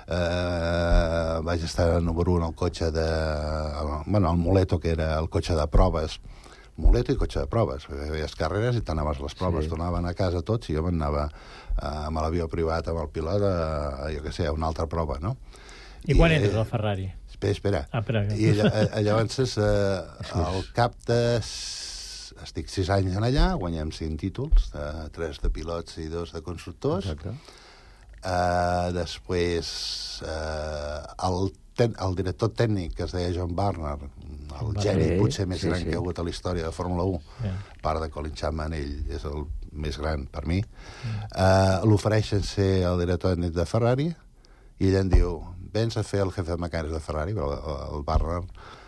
vaig estar número 1 al cotxe el Moleto, que era el cotxe de proves, Moleto i cotxe de proves. Feies carreres i t'anaves a les proves, tornaven a casa tots i jo me'n anava amb l'avió privat, amb el pilot, jo què sé, a una altra prova, no? I quan entres al Ferrari? Espera. I llavors, al cap de... Estic 6 anys allà, guanyem 5 títols, 3 de pilots i 2 de constructors. Després, el director tècnic, que es deia John Barner, el geni potser més gran que hi ha hagut a la història de Fórmula 1, a part de Colin Chapman, ell és el més gran per mi, l'ofereixen ser el director tècnic de Ferrari i ell em diu, vens a fer el jefe de mecànics de Ferrari, però el Barner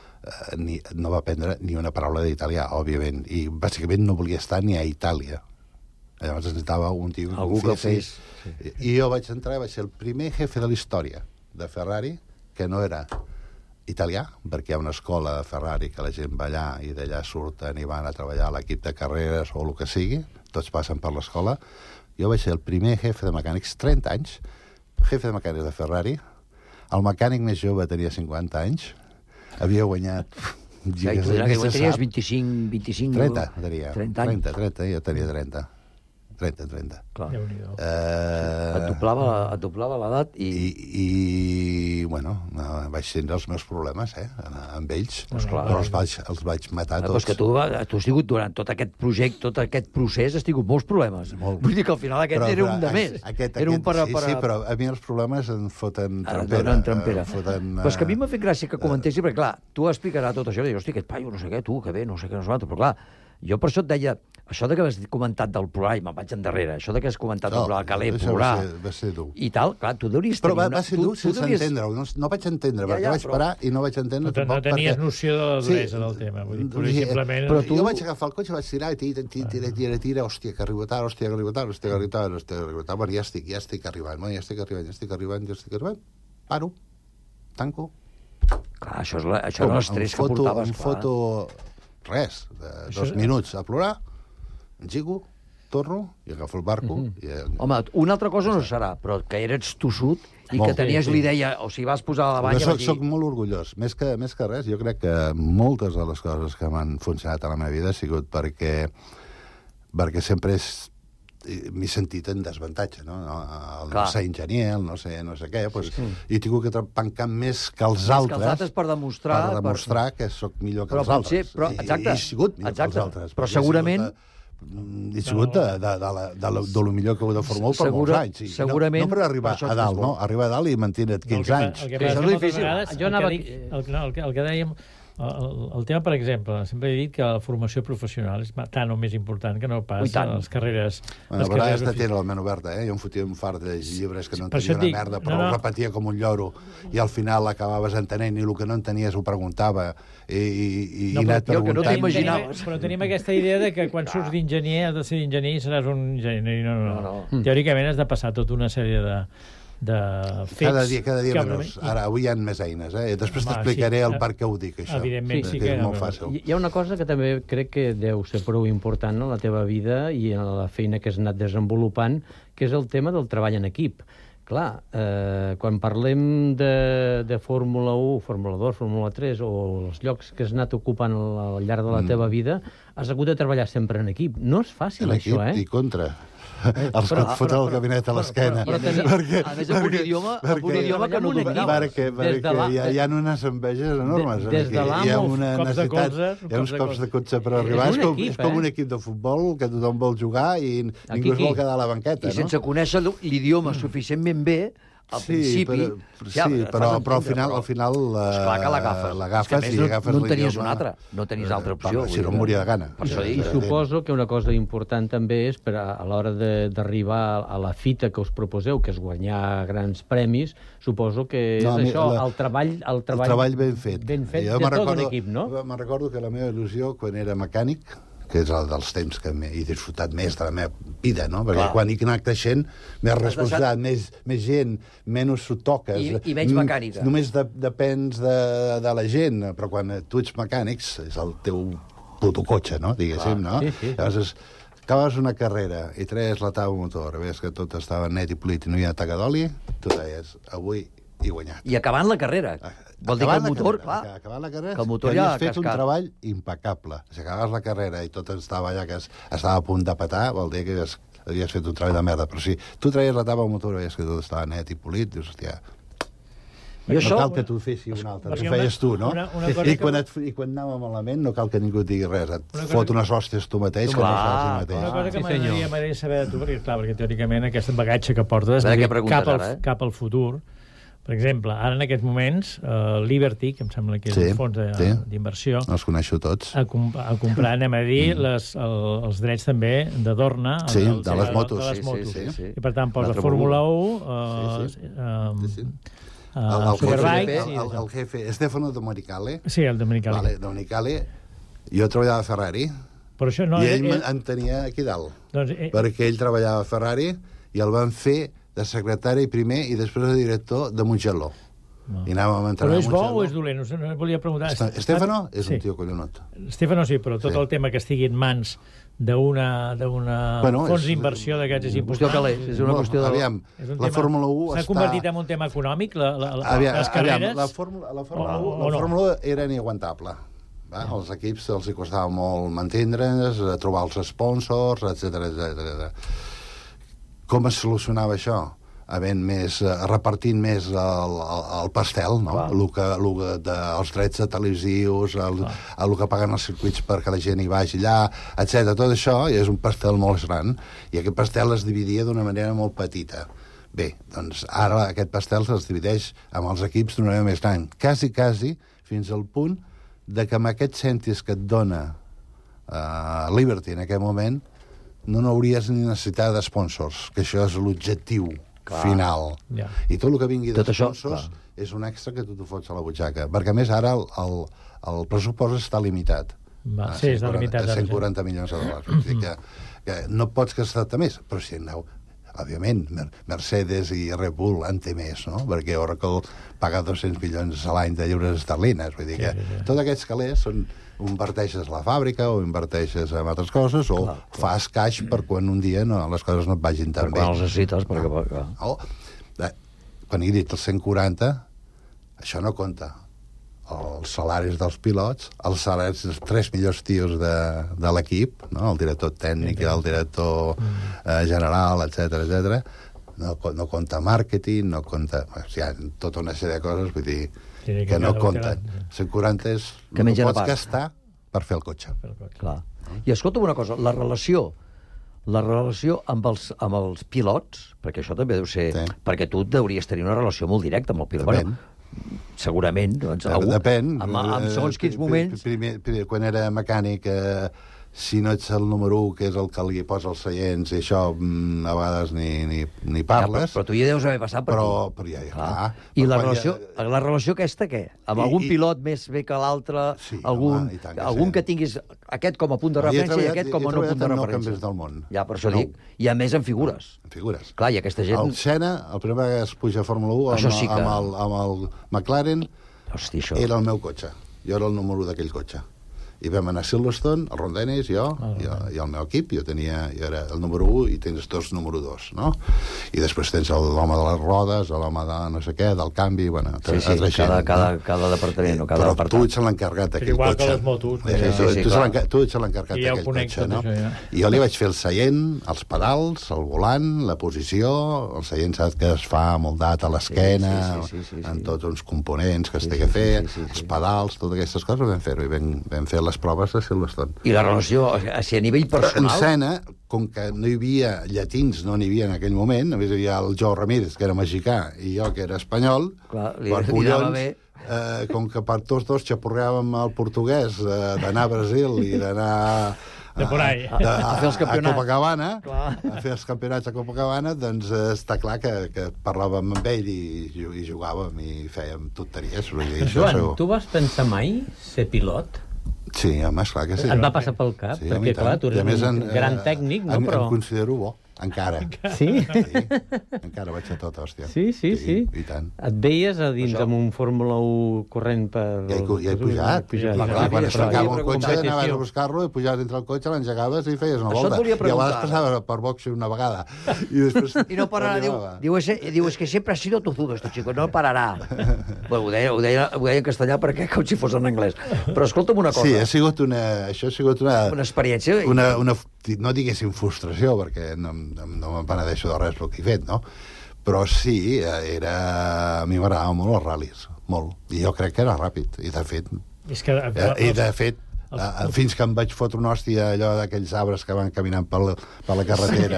no va aprendre ni una paraula d'italià, òbviament, i bàsicament no volia estar ni a Itàlia. Llavors necessitava un tio que algú que fes. I jo vaig entrar i vaig ser el primer jefe de la història de Ferrari que no era italià, perquè hi ha una escola de Ferrari que la gent va allà i d'allà surten i van a treballar a l'equip de carreres o el que sigui, tots passen per l'escola. Jo vaig ser el primer jefe de mecànics, 30 anys, jefe de mecànics de Ferrari. El mecànic més jove tenia 50 anys, havia guanyat... Que tenies 25... 30, tenia. 30, jo tenia 30. 30. Clar. Et doblava l'edat i... bueno, vaig tindre els meus problemes, amb ells. Però els vaig matar tots. Però és que tu has tingut durant tot aquest projecte, tot aquest procés, has tingut molts problemes. Vull dir que al final aquest era un de més. Sí, però a mi els problemes em foten trampera. Però és que a mi m'ha fet gràcia que comentessi, perquè clar, tu explicaràs tot això, i dius, hosti, aquest paio, no sé què, tu, que bé, no sé què, no sé què, però clar, jo per això et deia, això de que has comentat del plorar, i me'n vaig endarrere, això de que has comentat del plorar, que l'he plorar, va ser dur. I tal, clar, tu deuries tenir... Però va ser dur sense entendre-ho, no vaig entendre, perquè vaig parar i no vaig entendre tampoc. No tenies noció de la duresa del tema, vull dir, simplement... Però jo vaig agafar el cotxe, vaig tirar, tira, hòstia, que arribo tard, bueno, ja estic arribant, paro, tanco. Clar, això era l'estrès que portaves, clar. Em foto... res, 2 minuts a plorar, engigo, torno i agafo el barco. Home, una altra cosa no serà, però que eres tossut i que tenies l'idea, o sigui, vas posar a la banya... Soc molt orgullós. Més que res, jo crec que moltes de les coses que m'han funcionat a la meva vida ha sigut perquè sempre m'he sentit en desavantatge, no? El no ser enginyer, el no sé què, i he tingut que tancar més que els altres per demostrar que sóc millor que els altres. Exacte. He sigut millor que els altres. Però segurament... He sigut de lo millor que he hagut de Fórmula 1 per molts anys. Segurament... No per arribar a dalt, no? Arribar a dalt i mantenir 15 anys. Això és difícil. El que dèiem... El tema, per exemple, sempre he dit que la formació professional és tant o més important que no pas les carreres... La veritat és que tenen la ment oberta, Jo em fotia un fart de llibres que no entenia una merda, però ho repetia com un lloro, i al final acabaves entenent, i el que no entenies ho preguntava, i anat preguntant... Però tenim aquesta idea de que quan surts d'enginyer has de ser enginyer i seràs un enginyer. No. Teòricament has de passar tota una sèrie de fets... Cada dia menys. Ara, avui hi ha més eines, Després t'explicaré el per què ho dic, això. Evidentment, sí que és molt fàcil. Hi ha una cosa que també crec que deu ser prou important en la teva vida i en la feina que has anat desenvolupant, que és el tema del treball en equip. Clar, quan parlem de Fórmula 1, Fórmula 2, Fórmula 3, o els llocs que has anat ocupant al llarg de la teva vida, has hagut de treballar sempre en equip. No és fàcil, això, En equip i contra. Els que et foten el gabinet a l'esquena. A més, amb un idioma que no dominem. Perquè hi ha unes enveges enormes. Des de l'amo, cops de colze... Hi ha uns cops de colze per arribar. És com un equip de futbol que tothom vol jugar i ningú es vol quedar a la banqueta. I sense conèixer l'idioma suficientment bé, al principi... però al final... Esclar que l'agafes i agafes l'idioma. No tenies una altra, no tenies altra opció. Si no em moria de gana. I suposo que una cosa important també és a l'hora d'arribar a la fita que us proposeu, que és guanyar grans premis, suposo que és això, el treball... El treball ben fet. Ben fet de tot un equip, no? Me'n recordo que la meva il·lusió, quan era mecànic, que és el dels temps que he disfrutat més de la meva vida, no? Perquè quan hi anat creixent, més responsabilitat, més gent, menys s'ho toques. I menys mecànica. Només depens de la gent, però quan tu ets mecànics, és el teu puto cotxe, no? Diguéssim, no? Llavors, acabes una carrera i treies la taula motor, veies que tot estava net i polit i no hi ha taca d'oli, tu deies, avui he guanyat. I acabant la carrera. Vol dir que el motor, clar... Acabant la carrera, que el motor ja ha fet un treball impecable. Si acabaves la carrera i tot estava allà que estava a punt de petar, vol dir que havies fet un treball de merda. Però si tu treies la taula motor i veies que tot estava net i polit, dius, hòstia... No cal que tu fessis un altre, ho feies tu, no? I quan anava malament no cal que ningú et digui res, et fot unes hòsties tu mateix, que no saps tu mateix. Una cosa que m'agradaria saber de tu, perquè teòricament aquest bagatge que portes cap al futur, per exemple, ara en aquests moments, Liberty, que em sembla que és un fons d'inversió, els coneixo tots, a comprar, anem a dir, els drets també de Dorna, de les motos. I per tant posa Fórmula 1, el jefe Stefano Domenicali. Sí, el Domenicali. Vale, Domenicali. Jo treballava a Ferrari i ell em tenia aquí dalt. Perquè ell treballava a Ferrari i el van fer de secretari primer i després de director de Mugello. I anàvem a entrenar a Mugello. Però és bo o és dolent? No volia preguntar. Stefano és un tio collonot. Stefano sí, però tot el tema que estigui en mans d'una fons d'inversió d'aquests és important. És una qüestió de... Aviam, la Fórmula 1 s'ha convertit en un tema econòmic, les carreres? La Fórmula 1 era inaguantable. Els equips els hi costava molt mantindre's, trobar els sponsors, etc. Com es solucionava això? Repartint més el pastel, no? Els drets televisius, el que paguen els circuits perquè la gent hi vagi allà, etc. Tot això és un pastel molt gran, i aquest pastel es dividia d'una manera molt petita. Bé, doncs ara aquest pastel es divideix amb els equips d'una manera més gran, quasi, fins al punt de que amb aquests cèntims que et dona Liberty en aquest moment no n'hauries ni necessitat de sponsors, que això és l'objectiu final. I tot el que vingui de sponsors és un extra que tu t'ho fots a la butxaca. Perquè, a més, ara el pressupost està limitat. Sí, està limitat. A 140 milions de dòlars. Vull dir que no pots gastar-te més, però si aneu... Òbviament, Mercedes i Red Bull en té més, no? Perquè Oracle paga 200 milions a l'any de lliures esterlines. Vull dir que tots aquests calés són... o inverteixes a la fàbrica, o inverteixes en altres coses, o fas caix per quan un dia les coses no et vagin tan bé. Per quan els necessites, perquè... Quan he dit els 140, això no compta. Els salaris dels pilots, els salaris dels 3 millors tios de l'equip, no? El director tècnic, el director general, etc. No compta màrqueting, no compta... Hi ha tota una sèrie de coses, vull dir... que no compten. 140 és el que pots gastar per fer el cotxe. Clar. I escolta'm una cosa, la relació amb els pilots, perquè això també deu ser... Perquè tu hauries tenir una relació molt directa amb el pilot. Depèn. Segurament. Depèn. En segons quins moments... Primer, quan era mecànic... si no ets el número 1, que és el que li posa els seients, i això a vegades ni parles. Però tu ja deus haver passat per aquí. Però ja. I la relació aquesta, què? Amb algun pilot més bé que l'altre? Algun que tinguis aquest com a punt de referència i aquest com a no punt de referència? Campions del món. Ja, per això dic. I a més en figures. En figures. Clar, i aquesta gent... El Senna, el primer que es puja a Fórmula 1 amb el McLaren, era el meu cotxe. Jo era el número 1 d'aquell cotxe. I vam anar a Silverstone, el Ron Dennis, jo i el meu equip. Jo era el número 1 i tens 2 número 2, no? I després tens l'home de les rodes, l'home de no sé què, del canvi, bueno... Cada departament o cada apartat. Però tu ets l'encarregat d'aquell cotxe. Igual que les motos. Tu ets l'encarregat d'aquell cotxe, no? I jo li vaig fer el seient, els pedals, el volant, la posició, el seient saps que es fa moldat a l'esquena, amb tots uns components que es té que fer, els pedals, totes aquestes coses vam fer-ho, i vam fer les proves de Silverstone. I la relació, si a nivell personal... En Senna, com que no hi havia llatins, no n'hi havia en aquell moment, només hi havia el Joe Ramírez, que era mexicà, i jo, que era espanyol, com que per tots dos xapurreàvem el portuguès d'anar a Brasil i d'anar... a fer els campionats a Copacabana, a fer els campionats a Copacabana, doncs està clar que parlàvem amb ell i jugàvem i fèiem tonteries. Joan, tu vas pensar mai ser pilot? Sí, home, esclar que sí. Et va passar pel cap, perquè, clar, tu eres un gran tècnic, no? Em considero bo. Encara. Sí? Encara vaig a tot, hòstia. Sí. I tant. Et veies a dins amb un Fórmula 1 corrent per... Ja he pujat. Quan es tancava el cotxe, anaves a buscar-lo, i pujaves entre el cotxe, l'engegaves i feies una volta. I a vegades passava per boxe una vegada. I no pararà. Diu, es que sempre ha sido tozudo, este chico, no pararà. Ho deia en castellà perquè com si fos en anglès. Però escolta'm una cosa. Sí, això ha sigut una experiència. No diguéssim frustració, perquè no me'n penedeixo de res el que he fet, no? Però sí, a mi m'agradava molt els ral·lis, molt. I jo crec que era ràpid, i de fet, fins que em vaig fotre una hòstia allò d'aquells arbres que van caminant per la carretera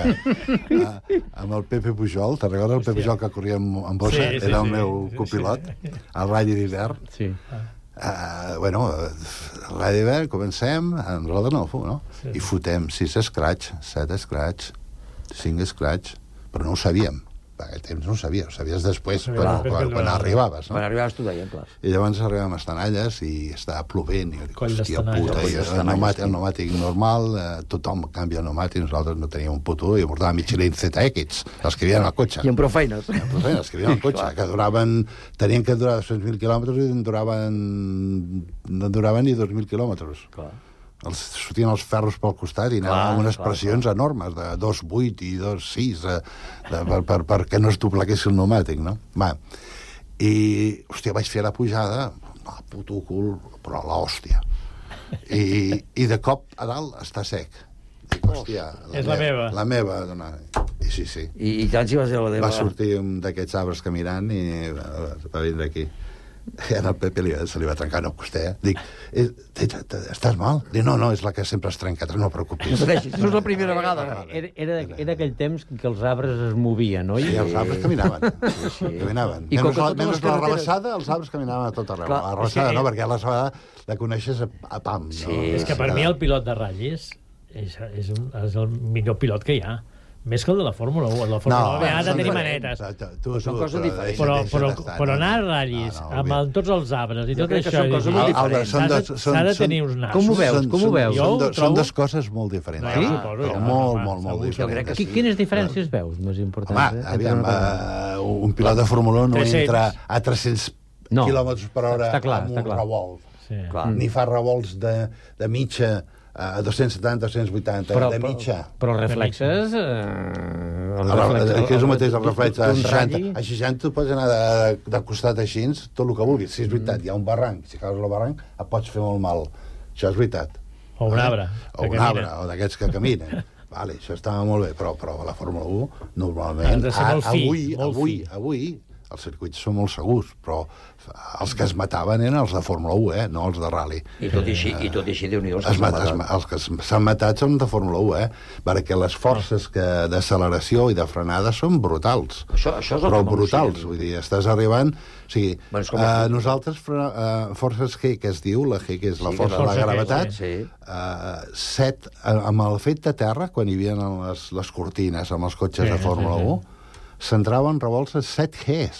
amb el Pepe Pujol. Te'n recordes el Pepe Pujol que corria amb bossa? Era el meu copilot, al ratll d'hivern. Sí. Bueno, l'any d'hivern comencem, nosaltres no? I fotem 6 scratch, 7 scratch, 5 scratch, però no ho sabíem. Per aquell temps no ho sabies, ho sabies després, quan arribaves, no? Quan arribaves t'ho deien, clar. I llavors arribàvem a Estanalles i estava plovent, i dic, hòstia puta, el pneumàtic normal, tothom canvia el pneumàtic, nosaltres no teníem un puto, i portàvem Michelin ZX, els que havien al cotxe. I amb prou feines. Els que havien al cotxe, que tenien que durar 200.000 quilòmetres i no duraven ni 2.000 quilòmetres. Clar. Sortien els ferros pel costat i anaven amb unes pressions enormes de 2,8 i 2,6 perquè no es doblegués el pneumàtic, no? I, hòstia, vaig fer la pujada, puto cul, però l'hòstia. I de cop a dalt està sec. Dic, hòstia, la meva. I sí. I tant si va ser la teva... Va sortir un d'aquests arbres caminant i va vindre aquí. I al Pepe se li va trencar un costet. Dic, estàs mal? Dic, no, és la que sempre es trenca, no preocupis. No és la primera vegada. Era aquell temps que els arbres es movien, oi? Sí, els arbres caminaven. Caminaven. Menys la rebassada, els arbres caminaven a tot arreu. La rebassada no, perquè la rebassada la coneixes a pam. És que per mi el pilot de ratllis és el millor pilot que hi ha. Més que el de la Fórmula 1. El de la Fórmula 1 ha de tenir manetes. Són coses diferents. Però anar a ratllis, amb tots els arbres i tot això, s'ha de tenir uns nassos. Com ho veus? Són dues coses molt diferents. Sí? Molt diferents. Quines diferències veus més importants? Home, aviam, un pilot de Fórmula 1 no entra a 300 quilòmetres per hora amb un revolt. Ni fa revolts de mitja a 270, 280, de mitja. Però els reflexes... Que és el mateix, el reflex a 60. A 60 tu pots anar de costat així, tot el que vulguis. Si és veritat, hi ha un barranc, si caus al barranc, et pots fer molt mal. Això és veritat. O un arbre. O un arbre, o d'aquests que caminen. Vale, això estava molt bé, però a la Fórmula 1, normalment... Avui, els circuits són molt segurs, però els que es mataven eren els de Fórmula 1, no els de rally. I tot i així, Déu-n'hi-do, els que s'han matat són de Fórmula 1, perquè les forces d'acceleració i de frenada són brutals. Això és però brutals, vull dir, estàs arribant... O sigui, nosaltres, forces G, que es diu, la G, que és la força de la gravetat, 7, amb el fet de terra, quan hi havia les cortines amb els cotxes de Fórmula 1, s'entraven revolts a 7 Gs.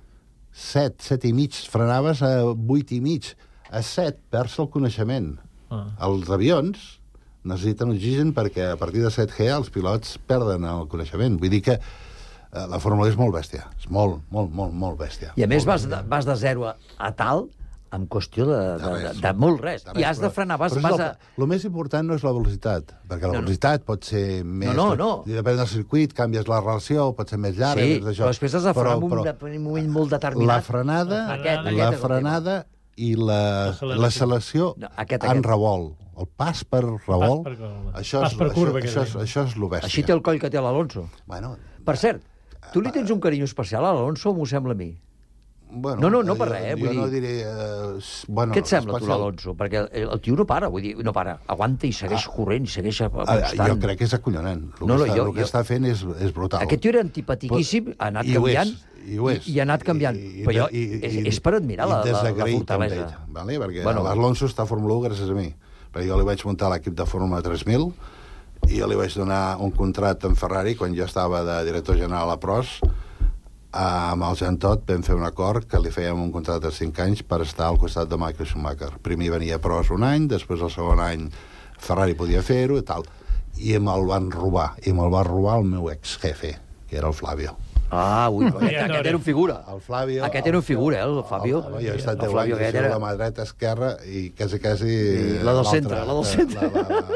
7 i mig. Frenaves a 8 i mig. A 7 perds el coneixement. Els avions necessiten oxigen perquè a partir de 7 G els pilots perden el coneixement. Vull dir que la Fórmula 1 és molt bèstia. És molt bèstia. I a més vas de 0 a tal... en qüestió de molt res. I has de frenar, El més important no és la velocitat, perquè la velocitat pot ser més... No. Depèn del circuit, canvies la relació, pot ser més llarga... Sí, però després has de frenar en un moment molt determinat. La frenada i l'acceleració en revolt. El pas per revolt, això és el bèstia. Així té el coll que té l'Alonso. Per cert, tu li tens un carinyo especial a l'Alonso, m'ho sembla a mi? No per res, vull dir... Jo no diré... Què et sembla, tu, l'Alonso? Perquè el tio no para, vull dir, no para. Aguanta i segueix corrent, i segueix apostant. Jo crec que és acollonant. El que està fent és brutal. Aquest tio era antipatiquíssim, ha anat canviant, i ha anat canviant. Però és per admirar la fortalesa. Perquè l'Alonso està a Fórmula 1 gràcies a mi. Perquè jo li vaig muntar l'equip de Fórmula 3000 i jo li vaig donar un contracte amb Ferrari quan jo estava de director general a Pros amb el Jean Todt vam fer un acord que li fèiem un contracte de 5 anys per estar al costat de Michael Schumacher. Primer venia Prost un any, després el segon any Ferrari podia fer-ho i tal. I me'l van robar. I me'l va robar el meu ex-jefe, que era el Flavio. Aquest era un figura. El Flavio... Aquest era un figura, el Fabio. Jo he estat 10 anys a la mà dreta, esquerra i quasi... La del centre, la del centre.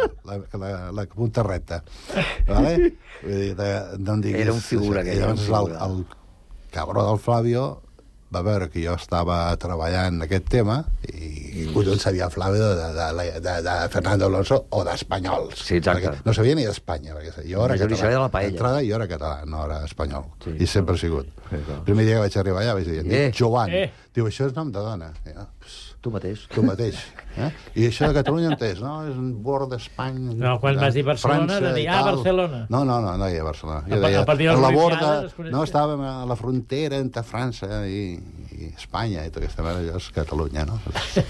La punta recta. Vale? No em diguis... Era un figura. I llavors el cabró del Flavio va veure que jo estava treballant en aquest tema i collons sabia Flavio de Fernando Alonso o d'espanyols. Sí, exacte. No sabia ni d'Espanya, perquè jo era català. D'entrada jo era català, no era espanyol. I sempre he sigut. El primer dia que vaig arribar allà vaig dir, Joan. Diu, això és nom de dona. Tu mateix. Tu mateix. I això de Catalunya entès, no? És un bord d'Espanya... No, quan vas dir Barcelona, de dir, Barcelona. No hi ha Barcelona. Jo deia, a la borda... No, estàvem a la frontera entre França i Espanya i tota aquesta manera, allò és Catalunya, no?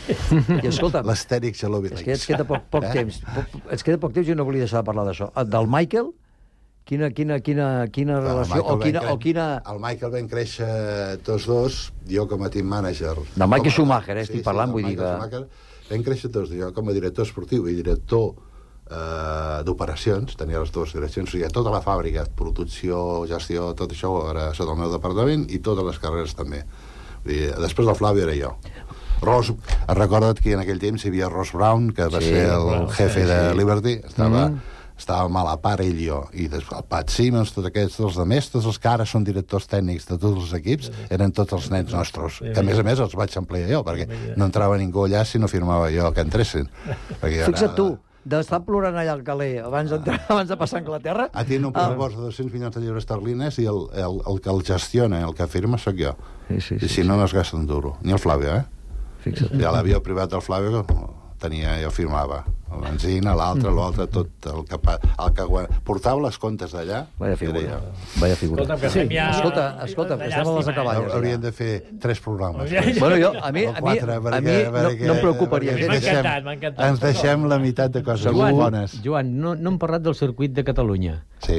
I escolta... L'Astèrix i l'Obelix. És que ens queda poc temps. Ens queda poc temps i no volia deixar de parlar d'això. Del Michael... Quina relació o quina... El Michael vam créixer tots dos, jo com a team manager... De Michael Schumacher, estic parlant, vull dir que... Vam créixer tots, jo com a director esportiu i director d'operacions, tenia les dues direccions, o sigui, tota la fàbrica, producció, gestió, tot això era sota el meu departament i totes les carreres també. Després del Flavio era jo. Ross, recorda't que en aquell temps hi havia Ross Brown, que va ser el jefe de Liberty, estava mal a part ell i jo, i després el Pat Simmons, tots aquests, els altres, tots els que ara són directors tècnics de tots els equips, eren tots els nens nostres, que a més els vaig emplear jo, perquè no entrava ningú allà si no firmava jo que entressin. Fixa't tu, d'estar plorant allà al Calais abans de passar a Anglaterra... A ti no un pressupost de 200 milions de lliures esterlines i el que el gestiona, el que firma, sóc jo. I si no es gasta un duro. Ni el Flavio, Fixa't. I a l'avió privat del Flavio jo firmava el benzina, l'altre, tot el que portava les comptes d'allà. Vaya figura. Escolta, que estem a les acaballes. Hauríem de fer 3 programes. Bueno, a mi no em preocuparia. M'ha encantat. Ens deixem la meitat de coses bones. Joan, no hem parlat del circuit de Catalunya. Sí.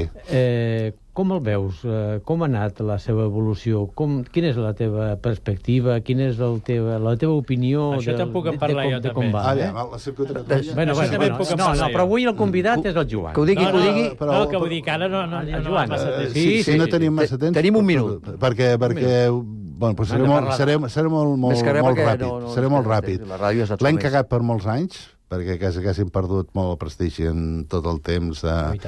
Com el veus? Com ha anat la seva evolució? Quina és la teva perspectiva? Quina és la teva opinió? Això te'n puc en parlar jo també. El circuit de Catalunya... Però avui el convidat és el Joan. Que ho digui. No, que vull dir que ara no massa temps. Si no tenim massa temps... Tenim un minut. Perquè seré molt ràpid. L'hem cagat per molts anys, perquè quasi hem perdut molt el prestigi en tot el temps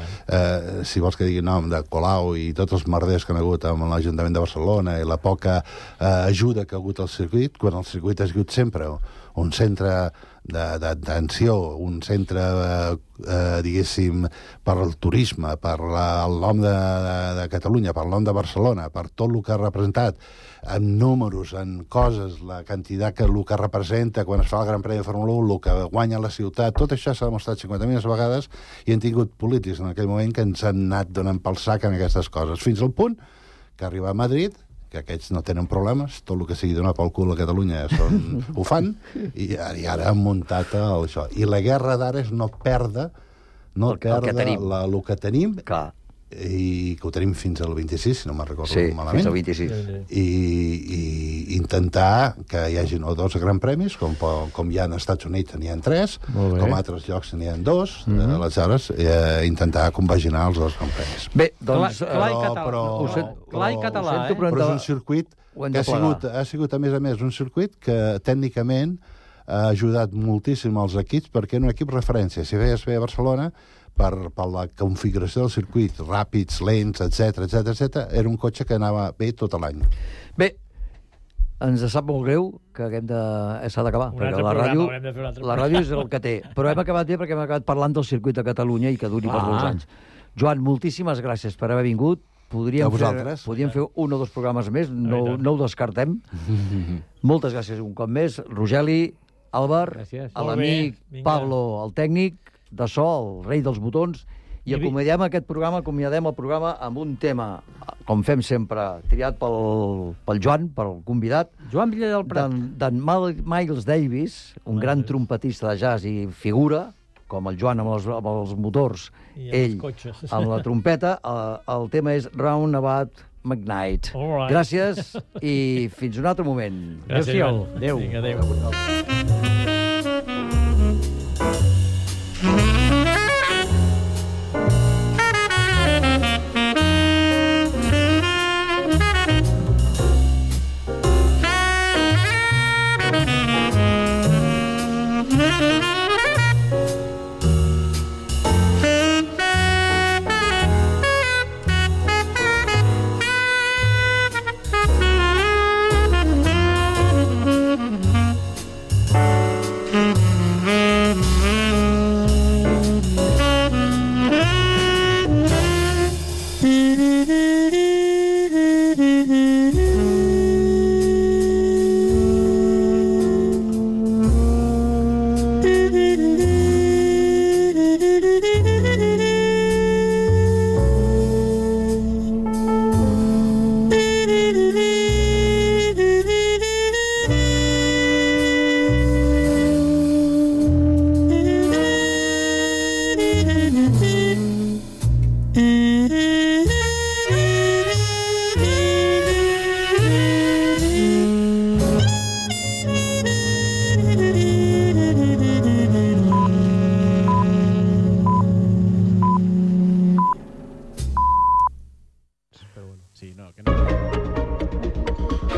si vols que digui nom, de Colau i tots els merders que han hagut amb l'Ajuntament de Barcelona i la poca ajuda que ha hagut al circuit, quan el circuit ha sigut sempre un centre d'atenció, un centre, diguéssim, per al turisme, per el nom de Catalunya, per el nom de Barcelona, per tot el que ha representat, en números, en coses, la quantitat que el que representa quan es fa el Gran Premi de Fórmula 1, el que guanya la ciutat, tot això s'ha demostrat 50.000 vegades i hem tingut polítics en aquell moment que ens han anat donant pel sac en aquestes coses, fins al punt que arriba a Madrid, que aquests no tenen problemes, tot el que sigui donar pel cul a Catalunya ho fan, i ara han muntat això. I la guerra d'ara és no perdre el que tenim, i que ho tenim fins al 26, si no me'n recordo malament. Fins al 26. I intentar que hi hagi no 2 grans premis, com hi ha als Estats Units n'hi ha 3, com a altres llocs n'hi ha 2, aleshores intentar compaginar els 2 grans premis. Bé, doncs... Clar i català, però és un circuit que ha sigut, a més, un circuit que tècnicament ha ajudat moltíssim als equips, perquè era un equip referència. Si veies bé a Barcelona, per la configuració del circuit, ràpids, lents, etc, era un cotxe que anava bé tot l'any. Bé, ens sap molt greu que s'ha d'acabar, perquè la ràdio és el que té. Però hem acabat bé perquè hem acabat parlant del circuit de Catalunya i que duri per molts anys. Joan, moltíssimes gràcies per haver vingut. Podríem fer 1 o 2 programes més, no ho descartem. Moltes gràcies un cop més. Rogeli, Àlvar, a l'amic Pablo, el tècnic, de so, el rei dels botons, i acomiadem el programa amb un tema, com fem sempre, triat pel Joan, pel convidat, Joan Villa del Prat, d'en Miles Davis, un gran trompetista de jazz i figura, com el Joan amb els motors, ell amb la trompeta. El tema és Roundabout McKnight. Gràcies i fins un altre moment. Gràcies, Ivan. Adéu. Adéu.